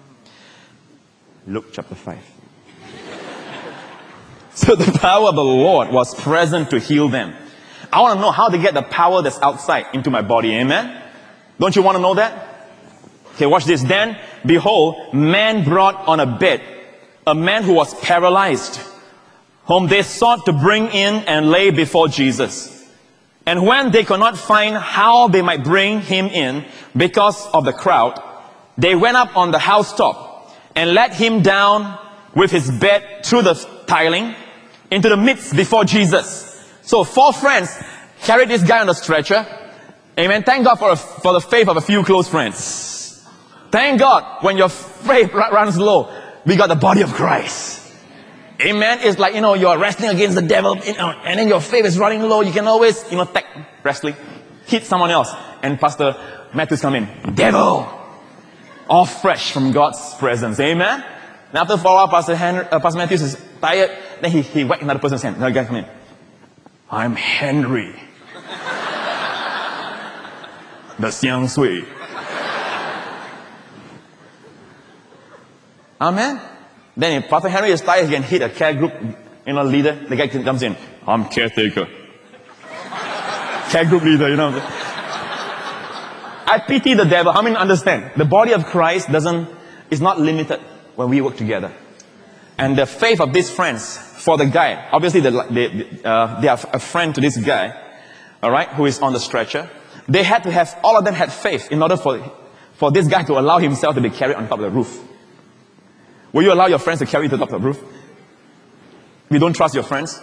Luke chapter five. So the power of the Lord was present to heal them. I want to know how to get the power that's outside into my body. Amen? Don't you want to know that? Okay, watch this. Then, behold, man brought on a bed a man who was paralyzed, whom they sought to bring in and lay before Jesus. And when they could not find how they might bring him in because of the crowd, they went up on the housetop and let him down with his bed through the tiling into the midst before Jesus. So four friends carried this guy on the stretcher. Amen. Thank God for, a, for the faith of a few close friends. Thank God when your faith runs low, we got the body of Christ. Amen. It's like, you know, you're wrestling against the devil, you know, and then your faith is running low. You can always, you know, tag wrestling, hit someone else. And Pastor Matthews come in. Devil! All fresh from God's presence. Amen. And after for a while, Pastor, Henry, uh, Pastor Matthews is tired. Then he, he whacked another person's hand. Another guy come in. I'm Henry. The Xiang Sui. Amen. Then if Pastor Henry is tired, he can hit a care group You know, leader, the guy comes in, I'm caretaker. Care group leader, you know. I pity the devil. How many understand? The body of Christ doesn't, is not limited when we work together. And the faith of these friends, for the guy, obviously they, they, uh, they are a friend to this guy, alright, who is on the stretcher. They had to have, all of them had faith in order for, for this guy to allow himself to be carried on top of the roof. Will you allow your friends to carry you to the top of the roof? You don't trust your friends?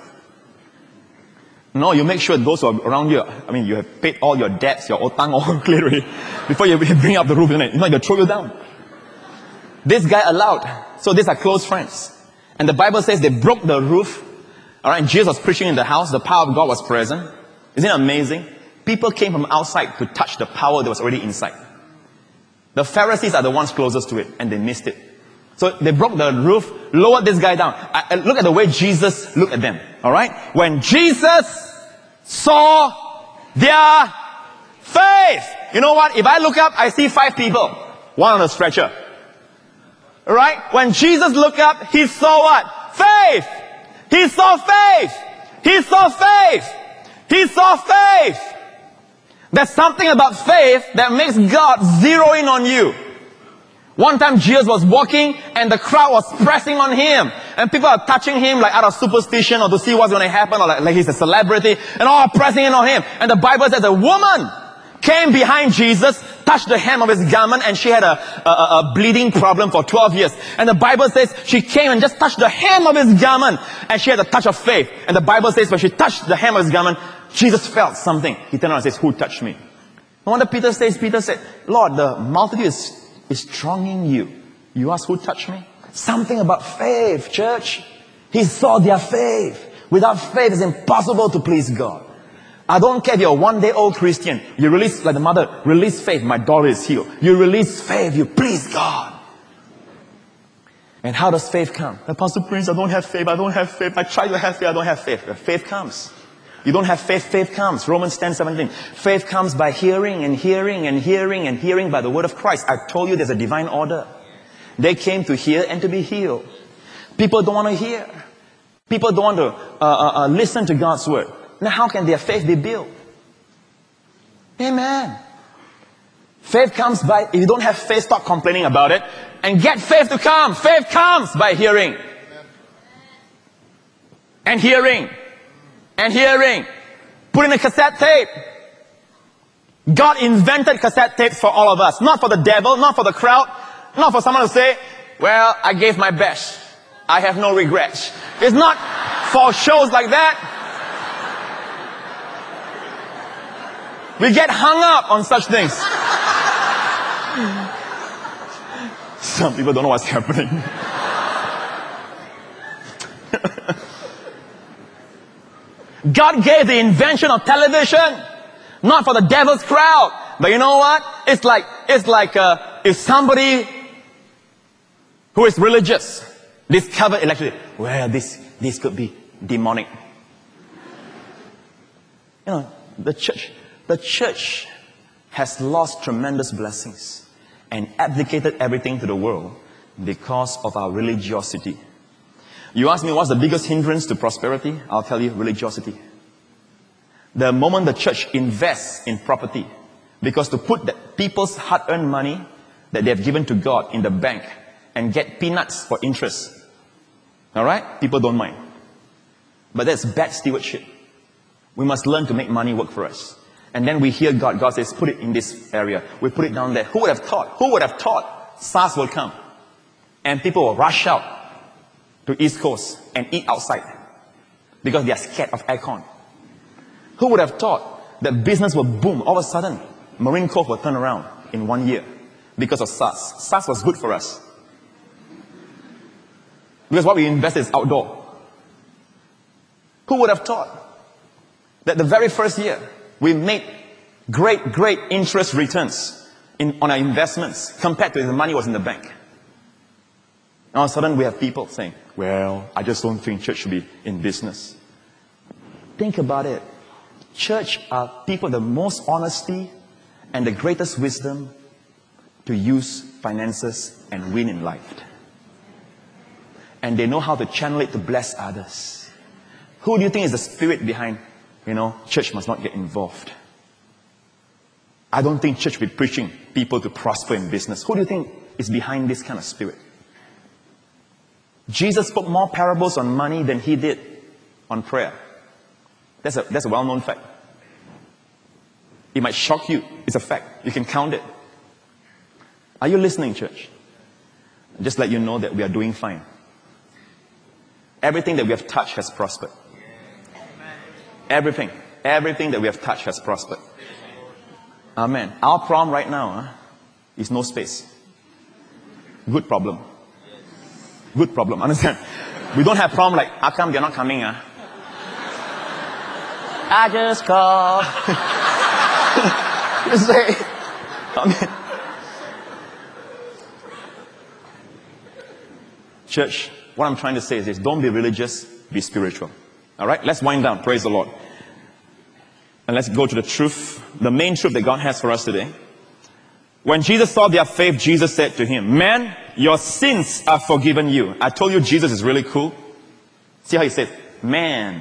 No, you make sure those who are around you, I mean, you have paid all your debts, your otang, all clearly, before you bring up the roof, isn't it? If not, they'll throw you down. This guy allowed. So these are close friends. And the Bible says they broke the roof. Alright, Jesus was preaching in the house. The power of God was present. Isn't it amazing? People came from outside to touch the power that was already inside. The Pharisees are the ones closest to it, and they missed it. So they broke the roof, lowered this guy down. I, I look at the way Jesus looked at them. Alright? When Jesus saw their faith. You know what? If I look up, I see five people. One on a stretcher. Alright? When Jesus looked up, he saw what? Faith! He saw faith! He saw faith! He saw faith! There's something about faith that makes God zero in on you. One time Jesus was walking and the crowd was pressing on him. And people are touching him like out of superstition or to see what's going to happen or like, like he's a celebrity. And all are pressing in on him. And the Bible says a woman came behind Jesus, touched the hem of his garment, and she had a, a, a bleeding problem for twelve years. And the Bible says she came and just touched the hem of his garment, and she had a touch of faith. And the Bible says when she touched the hem of his garment, Jesus felt something. He turned around and says, who touched me? No wonder Peter says, Peter said, Lord, the multitude is, is thronging you. You ask who touched me? Something about faith, church. He saw their faith. Without faith, it's impossible to please God. I don't care if you're a one-day-old Christian. You release, like the mother, release faith, my daughter is healed. You release faith, you please God. And how does faith come? Apostle Prince, I don't have faith, I don't have faith. I try to have faith, I don't have faith. Faith comes. You don't have faith, faith comes. Romans ten seventeen. Faith comes by hearing and hearing and hearing and hearing by the word of Christ. I told you there's a divine order. They came to hear and to be healed. People don't want to hear. People don't want to uh, uh, uh, listen to God's word. Now how can their faith be built? Amen. Faith comes by, if you don't have faith, stop complaining about it. And get faith to come. Faith comes by hearing. And hearing. And hearing. Put in a cassette tape. God invented cassette tapes for all of us. Not for the devil, not for the crowd. Not for someone to say, well, I gave my best. I have no regrets. It's not for shows like that. We get hung up on such things. Some people don't know what's happening. God gave the invention of television, not for the devil's crowd. But you know what? It's like, it's like uh, if somebody who is religious discovered electricity. Well, this, this could be demonic. You know, the church, the church has lost tremendous blessings and abdicated everything to the world because of our religiosity. You ask me what's the biggest hindrance to prosperity? I'll tell you, religiosity. The moment the church invests in property, because to put the people's hard-earned money that they have given to God in the bank and get peanuts for interest, alright? People don't mind. But that's bad stewardship. We must learn to make money work for us. And then we hear God. God says, put it in this area. We put it down there. Who would have thought? Who would have thought SARS will come? And people will rush out to East Coast and eat outside because they are scared of aircon. Who would have thought that business will boom? All of a sudden, Marine Cove will turn around in one year because of SARS. SARS was good for us. Because what we invested is outdoor. Who would have thought that the very first year we made great, great interest returns in, on our investments compared to the money was in the bank? And all of a sudden we have people saying, well, I just don't think church should be in business. Think about it. Church are people with the most honesty and the greatest wisdom to use finances and win in life. And they know how to channel it to bless others. Who do you think is the spirit behind, you know, church must not get involved? I don't think church will be preaching people to prosper in business. Who do you think is behind this kind of spirit? Jesus spoke more parables on money than he did on prayer. That's a, that's a well-known fact. It might shock you. It's a fact. You can count it. Are you listening, church? Just let you know that we are doing fine. Everything that we have touched has prospered. Everything. Everything that we have touched has prospered. Amen. Our problem right now huh, is no space. Good problem. Good problem. Understand? We don't have problem like, how come they're not coming? Huh? I just called. Just say, Amen. Church, what I'm trying to say is this. Don't be religious, be spiritual. Alright, let's wind down. Praise the Lord. And let's go to the truth, the main truth that God has for us today. When Jesus saw their faith, Jesus said to him, man, your sins are forgiven you. I told you Jesus is really cool. See how he says, man,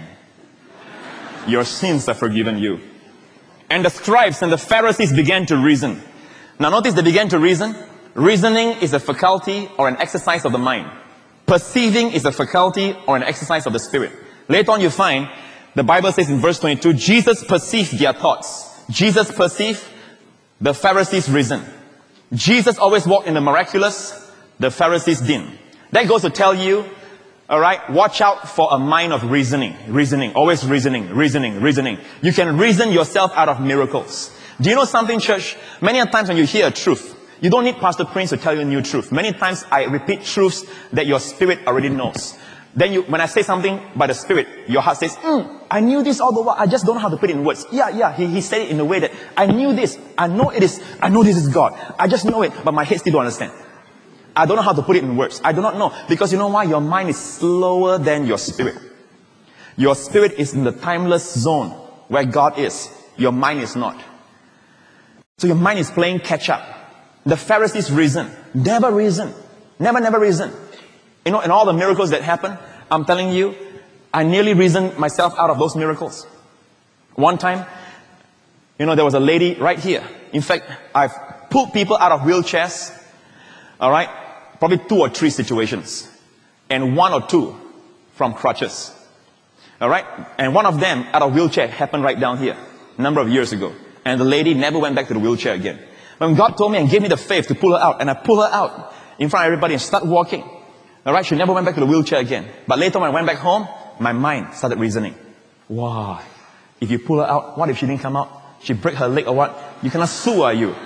your sins are forgiven you. And the scribes and the Pharisees began to reason. Now notice they began to reason. Reasoning is a faculty or an exercise of the mind. Perceiving is a faculty or an exercise of the spirit. Later on you find, the Bible says in verse twenty-two, Jesus perceived their thoughts. Jesus perceived, the Pharisees reasoned. Jesus always walked in the miraculous, the Pharisees didn't. That goes to tell you, alright, watch out for a mind of reasoning. Reasoning, always reasoning, reasoning, reasoning. You can reason yourself out of miracles. Do you know something, church? Many a times when you hear a truth, you don't need Pastor Prince to tell you a new truth. Many times I repeat truths that your spirit already knows. Then you, when I say something by the Spirit, your heart says, mm, I knew this all the while. I just don't know how to put it in words. Yeah, yeah, he, he said it in a way that I knew this. I know it is, I know this is God. I just know it, but my head still don't understand. I don't know how to put it in words. I do not know. Because you know why? Your mind is slower than your spirit. Your spirit is in the timeless zone where God is. Your mind is not. So your mind is playing catch up. The Pharisees reason. Never reason. Never, never reason. You know, and all the miracles that happen, I'm telling you, I nearly reasoned myself out of those miracles. One time, you know, there was a lady right here. In fact, I've pulled people out of wheelchairs. Alright? Probably two or three situations. And one or two from crutches. Alright? And one of them out of wheelchair happened right down here. A number of years ago. And the lady never went back to the wheelchair again. When God told me and gave me the faith to pull her out, and I pull her out in front of everybody and start walking. Alright, she never went back to the wheelchair again. But later when I went back home, my mind started reasoning. Wow, if you pull her out, what if she didn't come out? She break her leg or what? You cannot sue, are you?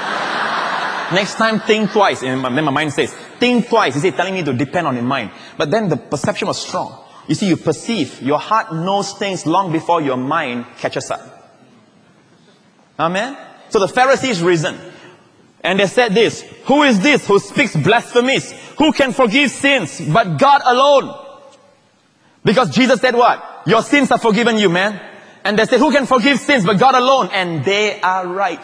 Next time, think twice. And then my mind says, think twice. Is it telling me to depend on your mind? But then the perception was strong. You see, you perceive. Your heart knows things long before your mind catches up. Amen? So the Pharisees reasoned. And they said this, who is this who speaks blasphemies? Who can forgive sins but God alone? Because Jesus said what? Your sins are forgiven you, man. And they said, who can forgive sins but God alone? And they are right.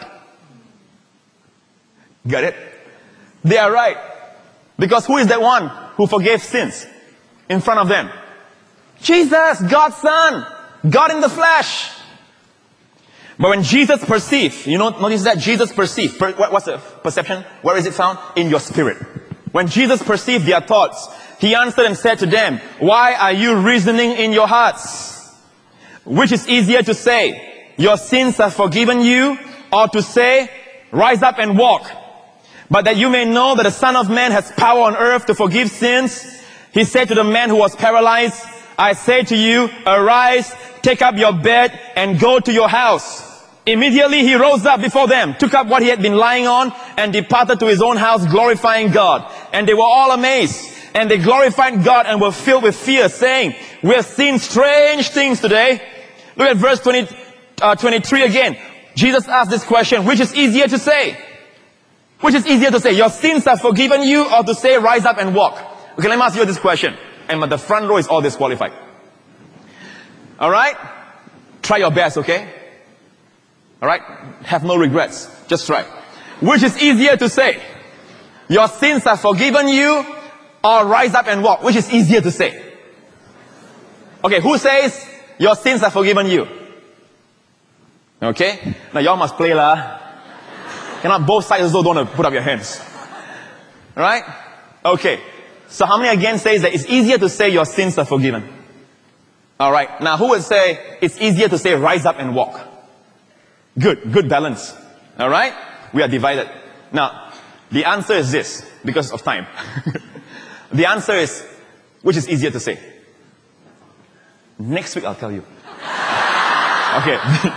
Got it? They are right. Because who is that one who forgave sins in front of them? Jesus, God's Son. God in the flesh. But when Jesus perceived, you know, notice that Jesus perceived. Per, what, what's the perception? Where is it found? In your spirit. When Jesus perceived their thoughts, he answered and said to them, why are you reasoning in your hearts? Which is easier to say, your sins are forgiven you, or to say, rise up and walk. But that you may know that the Son of Man has power on earth to forgive sins, he said to the man who was paralyzed, I say to you, arise, take up your bed and go to your house. Immediately he rose up before them, took up what he had been lying on, and departed to his own house, glorifying God. And they were all amazed, and they glorified God and were filled with fear, saying, we have seen strange things today. Look at verse twenty, uh, twenty-three again. Jesus asked this question, which is easier to say? Which is easier to say, your sins are forgiven you, or to say, rise up and walk? Okay, let me ask you this question. And the front row is all disqualified. Alright? Try your best, okay? Alright? Have no regrets. Just try. Which is easier to say? Your sins are forgiven you, or rise up and walk? Which is easier to say? Okay, who says your sins are forgiven you? Okay? Now y'all must play lah. Cannot both sides also don't want to put up your hands. Alright? Okay. So how many again says that it's easier to say your sins are forgiven? Alright. Now who would say it's easier to say rise up and walk? Good. Good balance. Alright? We are divided. Now, the answer is this, because of time. The answer is, which is easier to say? Next week I'll tell you. Okay.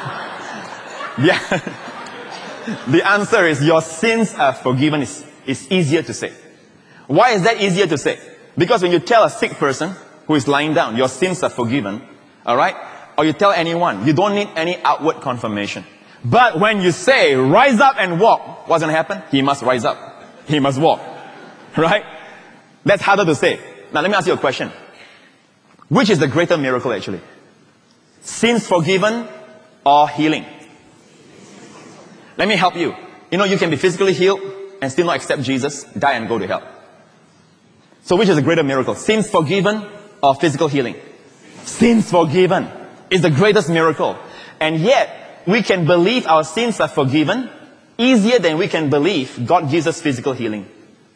the, the answer is your sins are forgiven is, is easier to say. Why is that easier to say? Because when you tell a sick person who is lying down, your sins are forgiven, alright? Or you tell anyone, you don't need any outward confirmation. But when you say, rise up and walk, what's going to happen? He must rise up. He must walk. Right? That's harder to say. Now let me ask you a question. Which is the greater miracle actually? Sins forgiven or healing? Let me help you. You know, you can be physically healed and still not accept Jesus, die and go to hell. So which is the greater miracle? Sins forgiven or physical healing? Sins forgiven is the greatest miracle. And yet, we can believe our sins are forgiven easier than we can believe God gives us physical healing.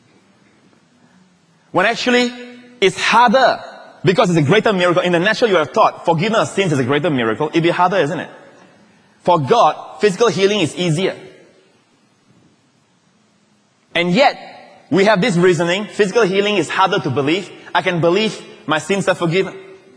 When actually, it's harder because it's a greater miracle. In the natural, you have thought forgiveness of sins is a greater miracle. It'd be harder, isn't it? For God, physical healing is easier. And yet, we have this reasoning, physical healing is harder to believe. I can believe my sins are forgiven.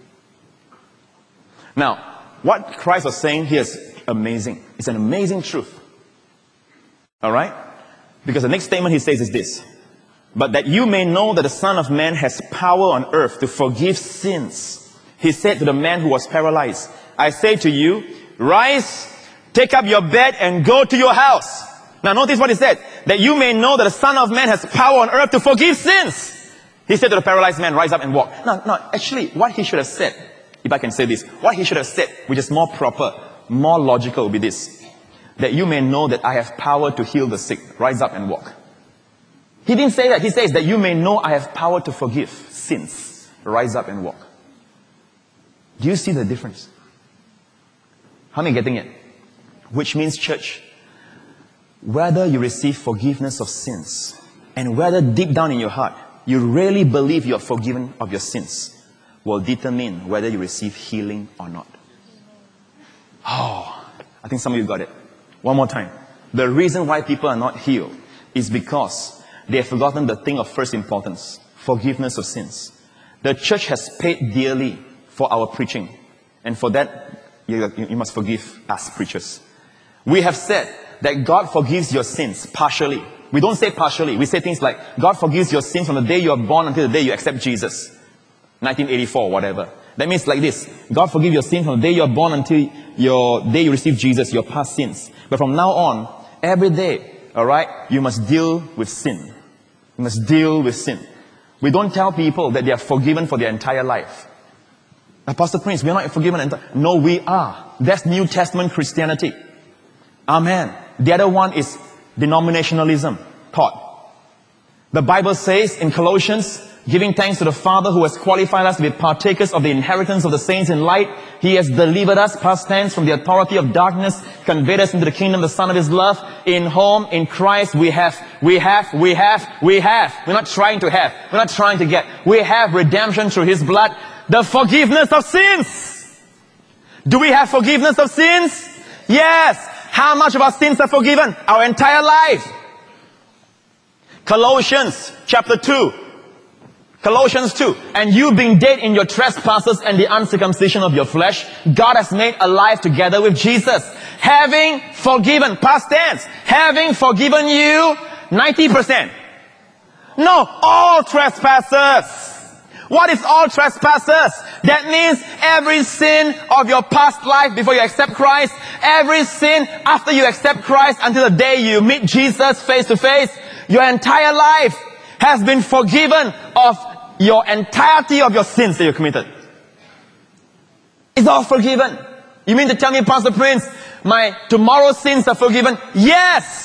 Now, what Christ was saying here is amazing. It's an amazing truth. Alright? Because the next statement he says is this. But that you may know that the Son of Man has power on earth to forgive sins. He said to the man who was paralyzed, I say to you, rise, take up your bed and go to your house. Now notice what he said. That you may know that the Son of Man has power on earth to forgive sins. He said to the paralyzed man, rise up and walk. No, no, actually what he should have said, if I can say this, what he should have said, which is more proper, more logical, would be this. That you may know that I have power to heal the sick. Rise up and walk. He didn't say that. He says that you may know I have power to forgive sins. Rise up and walk. Do you see the difference? How many getting it? Which means, church, whether you receive forgiveness of sins and whether deep down in your heart you really believe you are forgiven of your sins will determine whether you receive healing or not. Oh, I think some of you got it. One more time. The reason why people are not healed is because they have forgotten the thing of first importance, forgiveness of sins. The church has paid dearly for our preaching. And for that, you, you must forgive us preachers. We have said that God forgives your sins partially. We don't say partially. We say things like, God forgives your sins from the day you are born until the day you accept Jesus. nineteen eighty-four, whatever. That means like this. God forgives your sins from the day you are born until your day you receive Jesus, your past sins. But from now on, every day, alright, you must deal with sin. You must deal with sin. We don't tell people that they are forgiven for their entire life. Pastor Prince, we are not forgiven entire. No, we are. That's New Testament Christianity. Amen. The other one is denominationalism taught. The Bible says in Colossians, giving thanks to the Father who has qualified us to be partakers of the inheritance of the saints in light. He has delivered us, past tense, from the authority of darkness, conveyed us into the kingdom of the Son of His love. In whom, in Christ, we have, we have, we have, we have. We're not trying to have. We're not trying to get. We have redemption through His blood. The forgiveness of sins. Do we have forgiveness of sins? Yes. How much of our sins are forgiven? Our entire life. Colossians chapter two. Colossians two. And you being dead in your trespasses and the uncircumcision of your flesh, God has made alive together with Jesus. Having forgiven, past tense, having forgiven you ninety percent. No, all trespasses. What is all trespasses? That means every sin of your past life before you accept Christ, every sin after you accept Christ until the day you meet Jesus face to face, your entire life has been forgiven of your entirety of your sins that you committed. It's all forgiven. You mean to tell me, Pastor Prince, my tomorrow's sins are forgiven? Yes!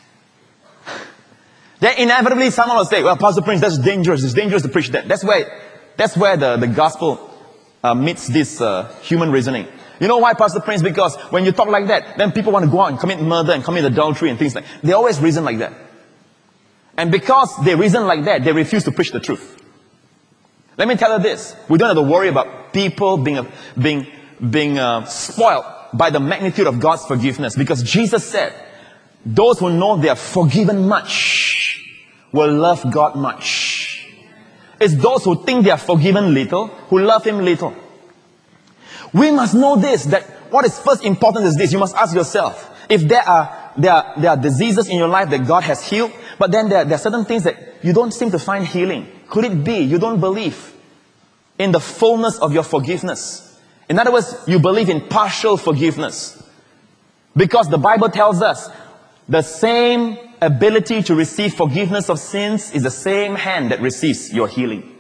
Then inevitably someone will say, well, Pastor Prince, that's dangerous. It's dangerous to preach that. That's where, that's where the, the gospel uh, meets this uh, human reasoning. You know why, Pastor Prince? Because when you talk like that, then people want to go out and commit murder and commit adultery and things like that. They always reason like that. And because they reason like that, they refuse to preach the truth. Let me tell you this. We don't have to worry about people being, being, being uh, spoiled by the magnitude of God's forgiveness. Because Jesus said, those who know they are forgiven much will love God much. It's those who think they are forgiven little who love Him little. We must know this, that what is first important is this. You must ask yourself, if there are, there are, there are diseases in your life that God has healed, but then there, there are certain things that you don't seem to find healing. Could it be you don't believe in the fullness of your forgiveness? In other words, you believe in partial forgiveness. Because the Bible tells us the same ability to receive forgiveness of sins is the same hand that receives your healing.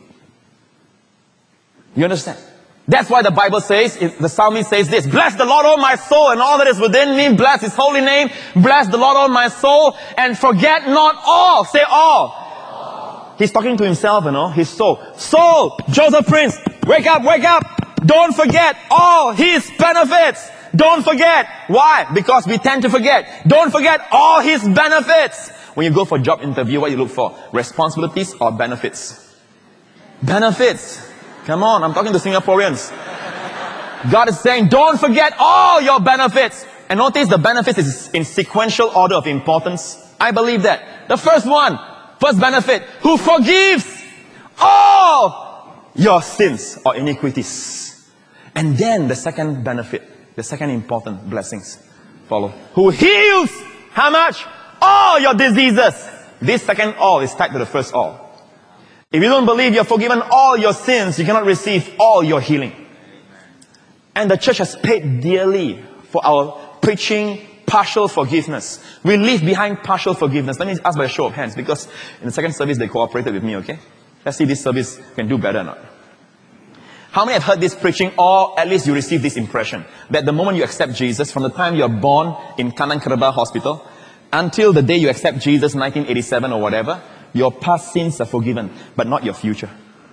You understand? That's why the Bible says, the psalmist says this, bless the Lord, O my soul, and all that is within me. Bless His holy name. Bless the Lord, O my soul, and forget not all. Say all. all. He's talking to himself, you know, his soul. Soul, Joseph Prince, wake up, wake up. Don't forget all His benefits. Don't forget. Why? Because we tend to forget. Don't forget all His benefits. When you go for a job interview, what you look for? Responsibilities or benefits? Benefits. Come on, I'm talking to Singaporeans. God is saying, don't forget all your benefits. And notice the benefits is in sequential order of importance. I believe that. The first one, first benefit, who forgives all your sins or iniquities. And then the second benefit, the second important blessings follow. Who heals, how much? All your diseases. This second all is tied to the first all. If you don't believe you're forgiven all your sins, you cannot receive all your healing. And the church has paid dearly for our preaching partial forgiveness. We leave behind partial forgiveness. Let me ask by a show of hands, because in the second service they cooperated with me, okay? Let's see this service can do better or not. How many have heard this preaching, or at least you receive this impression, that the moment you accept Jesus, from the time you're born in Kanang Kerebah Hospital, until the day you accept Jesus, nineteen eighty-seven or whatever, your past sins are forgiven, but not your future?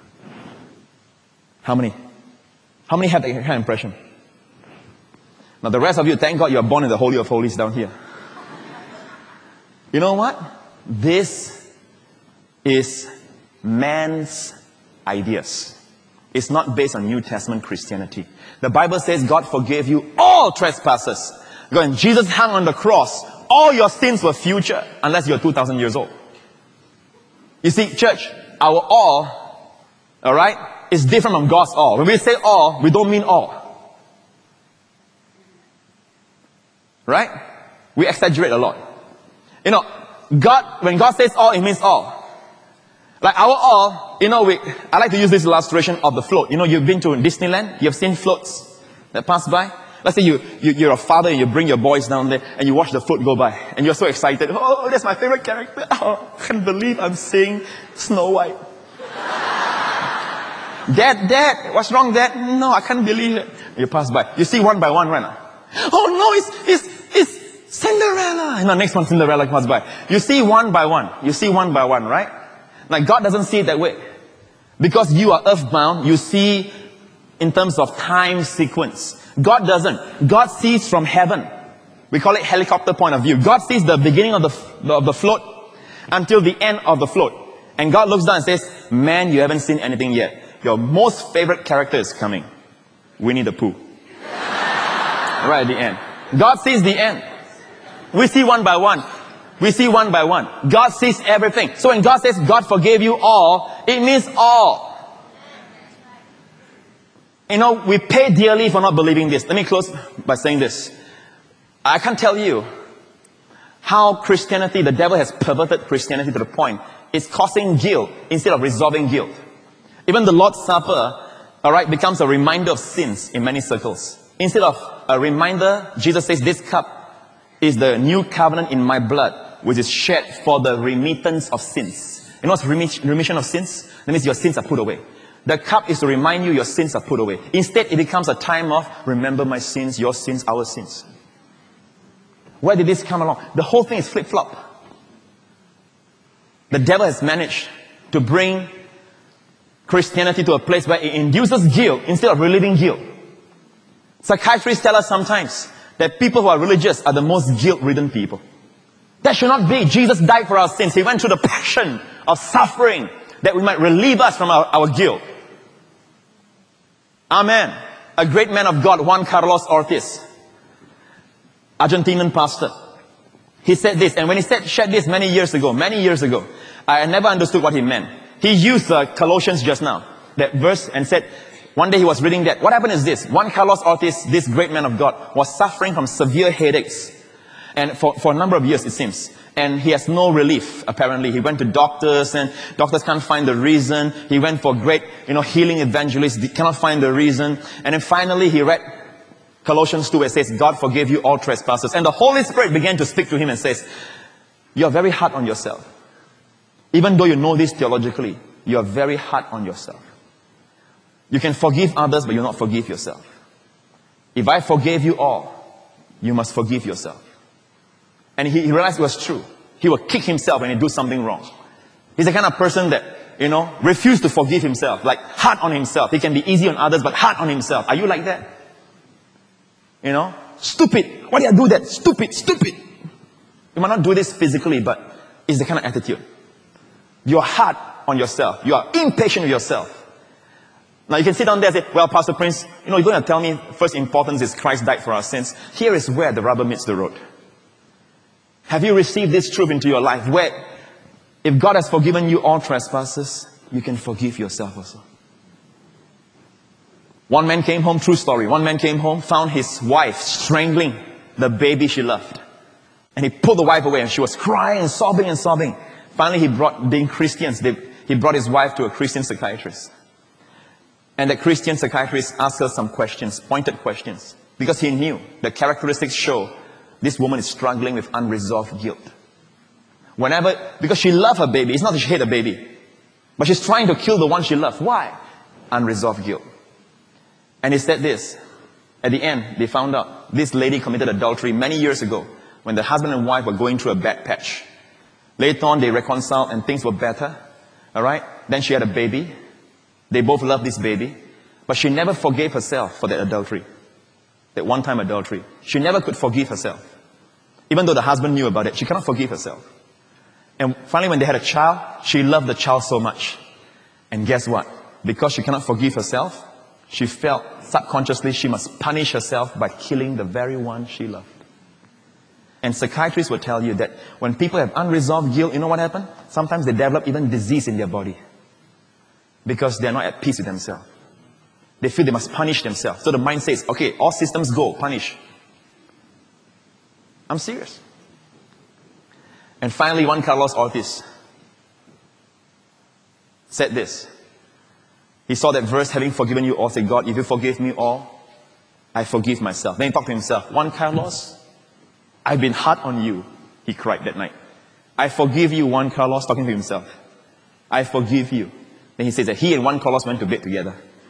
How many? How many have that kind of impression? Now the rest of you, thank God you are born in the Holy of Holies down here. You know what? This is man's ideas. It's not based on New Testament Christianity. The Bible says God forgave you all trespasses. When Jesus hung on the cross, all your sins were future, unless you're two thousand years old. You see, church, our all, alright, is different from God's all. When we say all, we don't mean all. Right? We exaggerate a lot. You know, God, when God says all, it means all. Like our all, you know, we, I like to use this illustration of the float. You know, you've been to Disneyland, you've seen floats that pass by. Let's say you, you, you're a father and you bring your boys down there and you watch the float go by. And you're so excited. Oh, that's my favorite character. Oh, I can't believe I'm seeing Snow White. Dad, Dad, what's wrong, Dad? No, I can't believe it. You pass by. You see one by one, right? Oh no, it's, it's, it's Cinderella. And the next one, Cinderella comes by. You see one by one. You see one by one, right? Like God doesn't see it that way. Because you are earthbound, you see in terms of time sequence. God doesn't. God sees from heaven. We call it helicopter point of view. God sees the beginning of the, of the float until the end of the float. And God looks down and says, man, you haven't seen anything yet. Your most favorite character is coming. Winnie the Pooh. Right at the end. God sees the end. We see one by one. We see one by one. God sees everything. So when God says God forgave you all, it means all. You know, we pay dearly for not believing this. Let me close by saying this. I can't tell you how Christianity, the devil has perverted Christianity to the point it's causing guilt instead of resolving guilt. Even the Lord's Supper, alright, becomes a reminder of sins in many circles. Instead of a reminder, Jesus says, this cup is the new covenant in my blood, which is shed for the remittance of sins. You know what's remission of sins? That means your sins are put away. The cup is to remind you your sins are put away. Instead, it becomes a time of remember my sins, your sins, our sins. Where did this come along? The whole thing is flip-flop. The devil has managed to bring Christianity to a place where it induces guilt instead of relieving guilt. Psychiatrists tell us sometimes that people who are religious are the most guilt-ridden people. That should not be. Jesus died for our sins. He went through the passion of suffering that we might relieve us from our, our guilt. Amen. A great man of God, Juan Carlos Ortiz, Argentinian pastor. He said this, and when he said, shared this many years ago, many years ago, I never understood what he meant. He used uh, Colossians just now, that verse, and said, one day he was reading that. What happened is this: Juan Carlos Ortiz, this great man of God, was suffering from severe headaches, and for, for a number of years it seems. And he has no relief, apparently. He went to doctors, and doctors can't find the reason. He went for great, you know, healing evangelists. They cannot find the reason. And then finally he read Colossians two, where it says, God forgave you all trespasses. And the Holy Spirit began to speak to him and says, you're very hard on yourself. Even though you know this theologically, you are very hard on yourself. You can forgive others, but you'll not forgive yourself. If I forgave you all, you must forgive yourself. And he, he realized it was true. He would kick himself when he do something wrong. He's the kind of person that, you know, refused to forgive himself, like hard on himself. He can be easy on others, but hard on himself. Are you like that? You know, stupid. Why did I do that? Stupid, stupid. You might not do this physically, but it's the kind of attitude. You are hard on yourself. You are impatient with yourself. Now you can sit down there and say, well, Pastor Prince, you know, you're going to tell me first importance is Christ died for our sins. Here is where the rubber meets the road. Have you received this truth into your life, where if God has forgiven you all trespasses, you can forgive yourself also? One man came home, true story. One man came home, found his wife strangling the baby she loved. And he pulled the wife away, and she was crying and sobbing and sobbing. Finally, he brought, being Christians, they, he brought his wife to a Christian psychiatrist. And the Christian psychiatrist asked her some questions, pointed questions, because he knew the characteristics show this woman is struggling with unresolved guilt. Whenever, because she loved her baby, it's not that she hated the baby, but she's trying to kill the one she loved. Why? Unresolved guilt. And he said this, at the end, they found out this lady committed adultery many years ago when the husband and wife were going through a bad patch. Later on, they reconciled and things were better. Alright? Then she had a baby. They both loved this baby. But she never forgave herself for that adultery. That one-time adultery. She never could forgive herself. Even though the husband knew about it, she cannot forgive herself. And finally, when they had a child, she loved the child so much. And guess what? Because she cannot forgive herself, she felt subconsciously she must punish herself by killing the very one she loved. And psychiatrists will tell you that when people have unresolved guilt, you know what happens? Sometimes they develop even disease in their body. Because they're not at peace with themselves. They feel they must punish themselves. So the mind says, okay, all systems go, punish. I'm serious. And finally, Juan Carlos Ortiz said this. He saw that verse, having forgiven you all, said, God, if you forgive me all, I forgive myself. Then he talked to himself, Juan Carlos, I've been hard on you, he cried that night. I forgive you, Juan Carlos, talking to himself. I forgive you. Then he says that he and Juan Carlos went to bed together.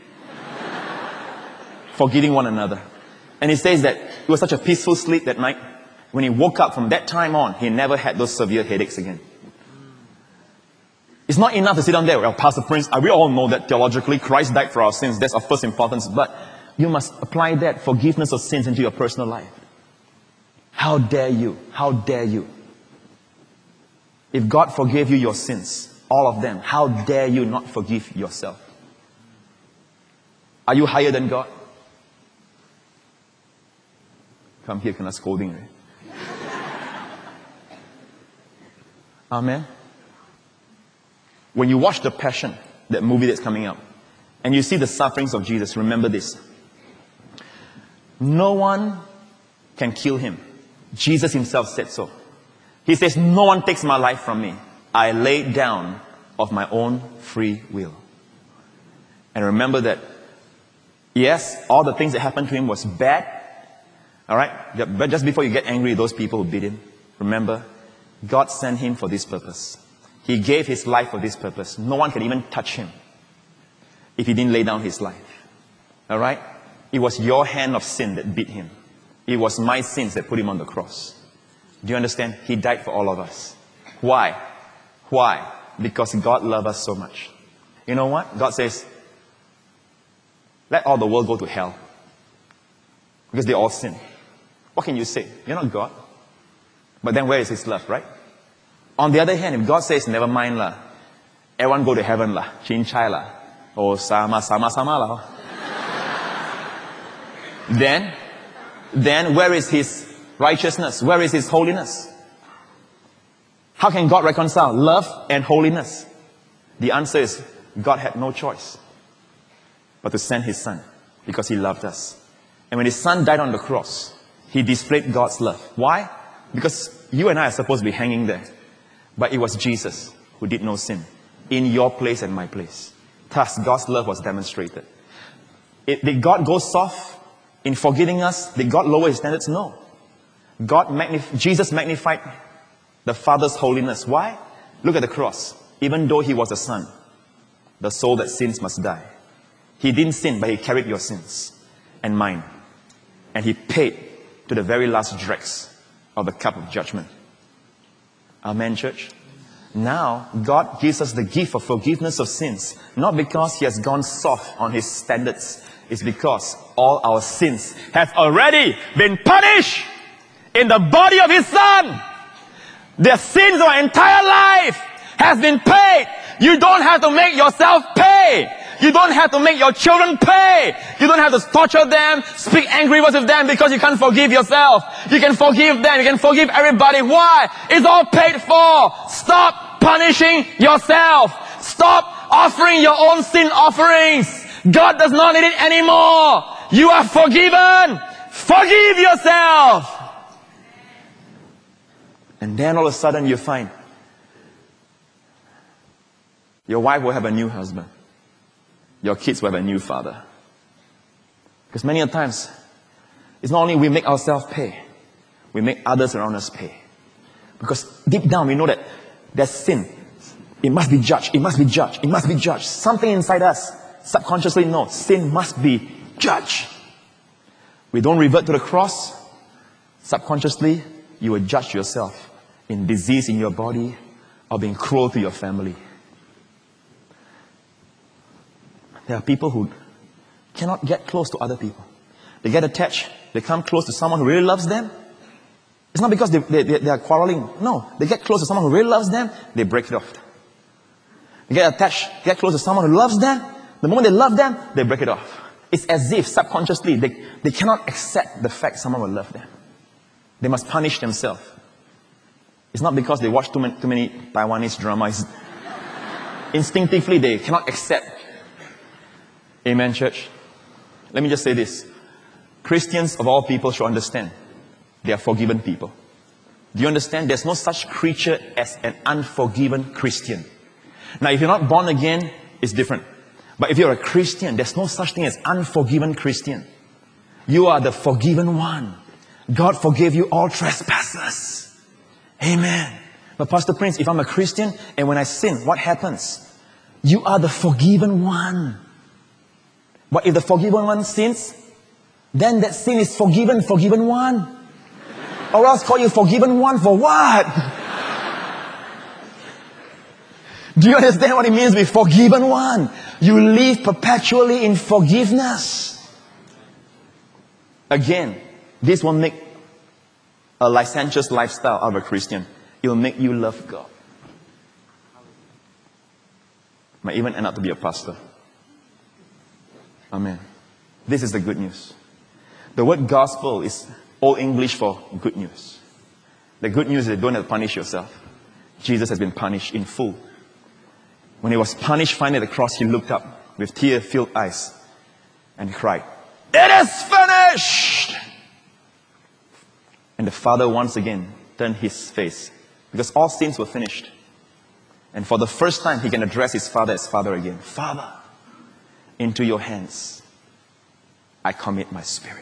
Forgiving one another. And he says that it was such a peaceful sleep that night. When he woke up from that time on, he never had those severe headaches again. It's not enough to sit down there, well, Pastor Prince, we all know that theologically Christ died for our sins. That's of first importance. But you must apply that forgiveness of sins into your personal life. How dare you? How dare you? If God forgave you your sins, all of them, how dare you not forgive yourself? Are you higher than God? Come here, kena scolding. Right? Amen. When you watch The Passion, that movie that's coming up, and you see the sufferings of Jesus, remember this. No one can kill him. Jesus himself said so. He says, no one takes my life from me. I lay it down of my own free will. And remember that, yes, all the things that happened to him was bad. Alright? But just before you get angry with those people who beat him, remember, God sent him for this purpose. He gave his life for this purpose. No one can even touch him if he didn't lay down his life. Alright? It was your hand of sin that beat him. It was my sins that put him on the cross. Do you understand? He died for all of us. Why? Why? Because God loved us so much. You know what? God says, let all the world go to hell. Because they all sin. What can you say? You're not God. But then where is His love, right? On the other hand, if God says, never mind lah, everyone go to heaven lah, chin chai lah, or sama sama sama lah. Then, then where is His righteousness? Where is His holiness? How can God reconcile love and holiness? The answer is, God had no choice but to send His Son because He loved us. And when His Son died on the cross, He displayed God's love. Why? Because you and I are supposed to be hanging there. But it was Jesus who did no sin in your place and my place. Thus, God's love was demonstrated. It, did God go soft in forgiving us? Did God lower His standards? No. God magnif- Jesus magnified the Father's holiness. Why? Look at the cross. Even though He was a Son, the soul that sins must die. He didn't sin, but He carried your sins and mine. And He paid to the very last dregs of the cup of judgment. Amen, church? Now, God gives us the gift of forgiveness of sins, not because He has gone soft on His standards. It's because all our sins have already been punished in the body of His Son. The sins of our entire life has been paid. You don't have to make yourself pay. You don't have to make your children pay. You don't have to torture them, speak angry words with them because you can't forgive yourself. You can forgive them. You can forgive everybody. Why? It's all paid for. Stop punishing yourself. Stop offering your own sin offerings. God does not need it anymore. You are forgiven. Forgive yourself. And then all of a sudden you find your wife will have a new husband. Your kids will have a new father. Because many a times, it's not only we make ourselves pay, we make others around us pay. Because deep down we know that there's sin. It must be judged. It must be judged. It must be judged. Something inside us subconsciously knows sin must be judged. We don't revert to the cross. Subconsciously, you will judge yourself in disease in your body or being cruel to your family. There are people who cannot get close to other people. They get attached. They come close to someone who really loves them. It's not because they, they, they are quarreling. No, they get close to someone who really loves them, they break it off. They get attached, get close to someone who loves them. The moment they love them, they break it off. It's as if subconsciously they, they cannot accept the fact someone will love them. They must punish themselves. It's not because they watch too many, too many Taiwanese dramas. Instinctively, they cannot accept. Amen, church? Let me just say this. Christians of all people should understand they are forgiven people. Do you understand? There's no such creature as an unforgiven Christian. Now, if you're not born again, it's different. But if you're a Christian, there's no such thing as unforgiven Christian. You are the forgiven one. God forgave you all trespasses. Amen. But Pastor Prince, if I'm a Christian and when I sin, what happens? You are the forgiven one. But if the forgiven one sins, then that sin is forgiven, forgiven one. Or else call you forgiven one for what? Do you understand what it means to be forgiven one? You live perpetually in forgiveness. Again, this won't make a licentious lifestyle of a Christian. It will make you love God. Might even end up to be a pastor. Amen. This is the good news. The word gospel is Old English for good news. The good news is that you don't have to punish yourself. Jesus has been punished in full. When He was punished finally at the cross, He looked up with tear-filled eyes and cried, "It is finished!" And the Father once again turned His face because all sins were finished. And for the first time, He can address His Father as Father again. "Father, into your hands I commit my spirit."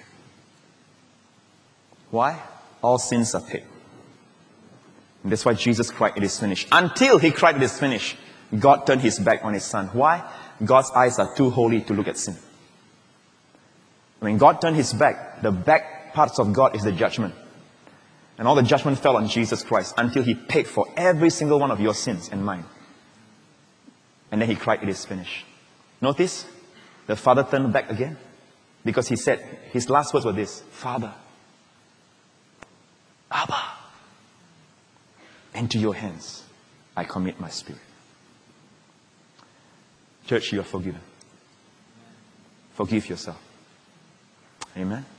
Why? All sins are paid. And that's why Jesus cried, "It is finished." Until He cried, "It is finished," God turned His back on His Son. Why? God's eyes are too holy to look at sin. When God turned His back, the back parts of God is the judgment. And all the judgment fell on Jesus Christ until He paid for every single one of your sins and mine. And then he cried, it is finished. Notice, the father turned back again. Because he said, his last words were this, Father, Abba, into your hands I commit my spirit. Church, you are forgiven. Forgive yourself. Amen.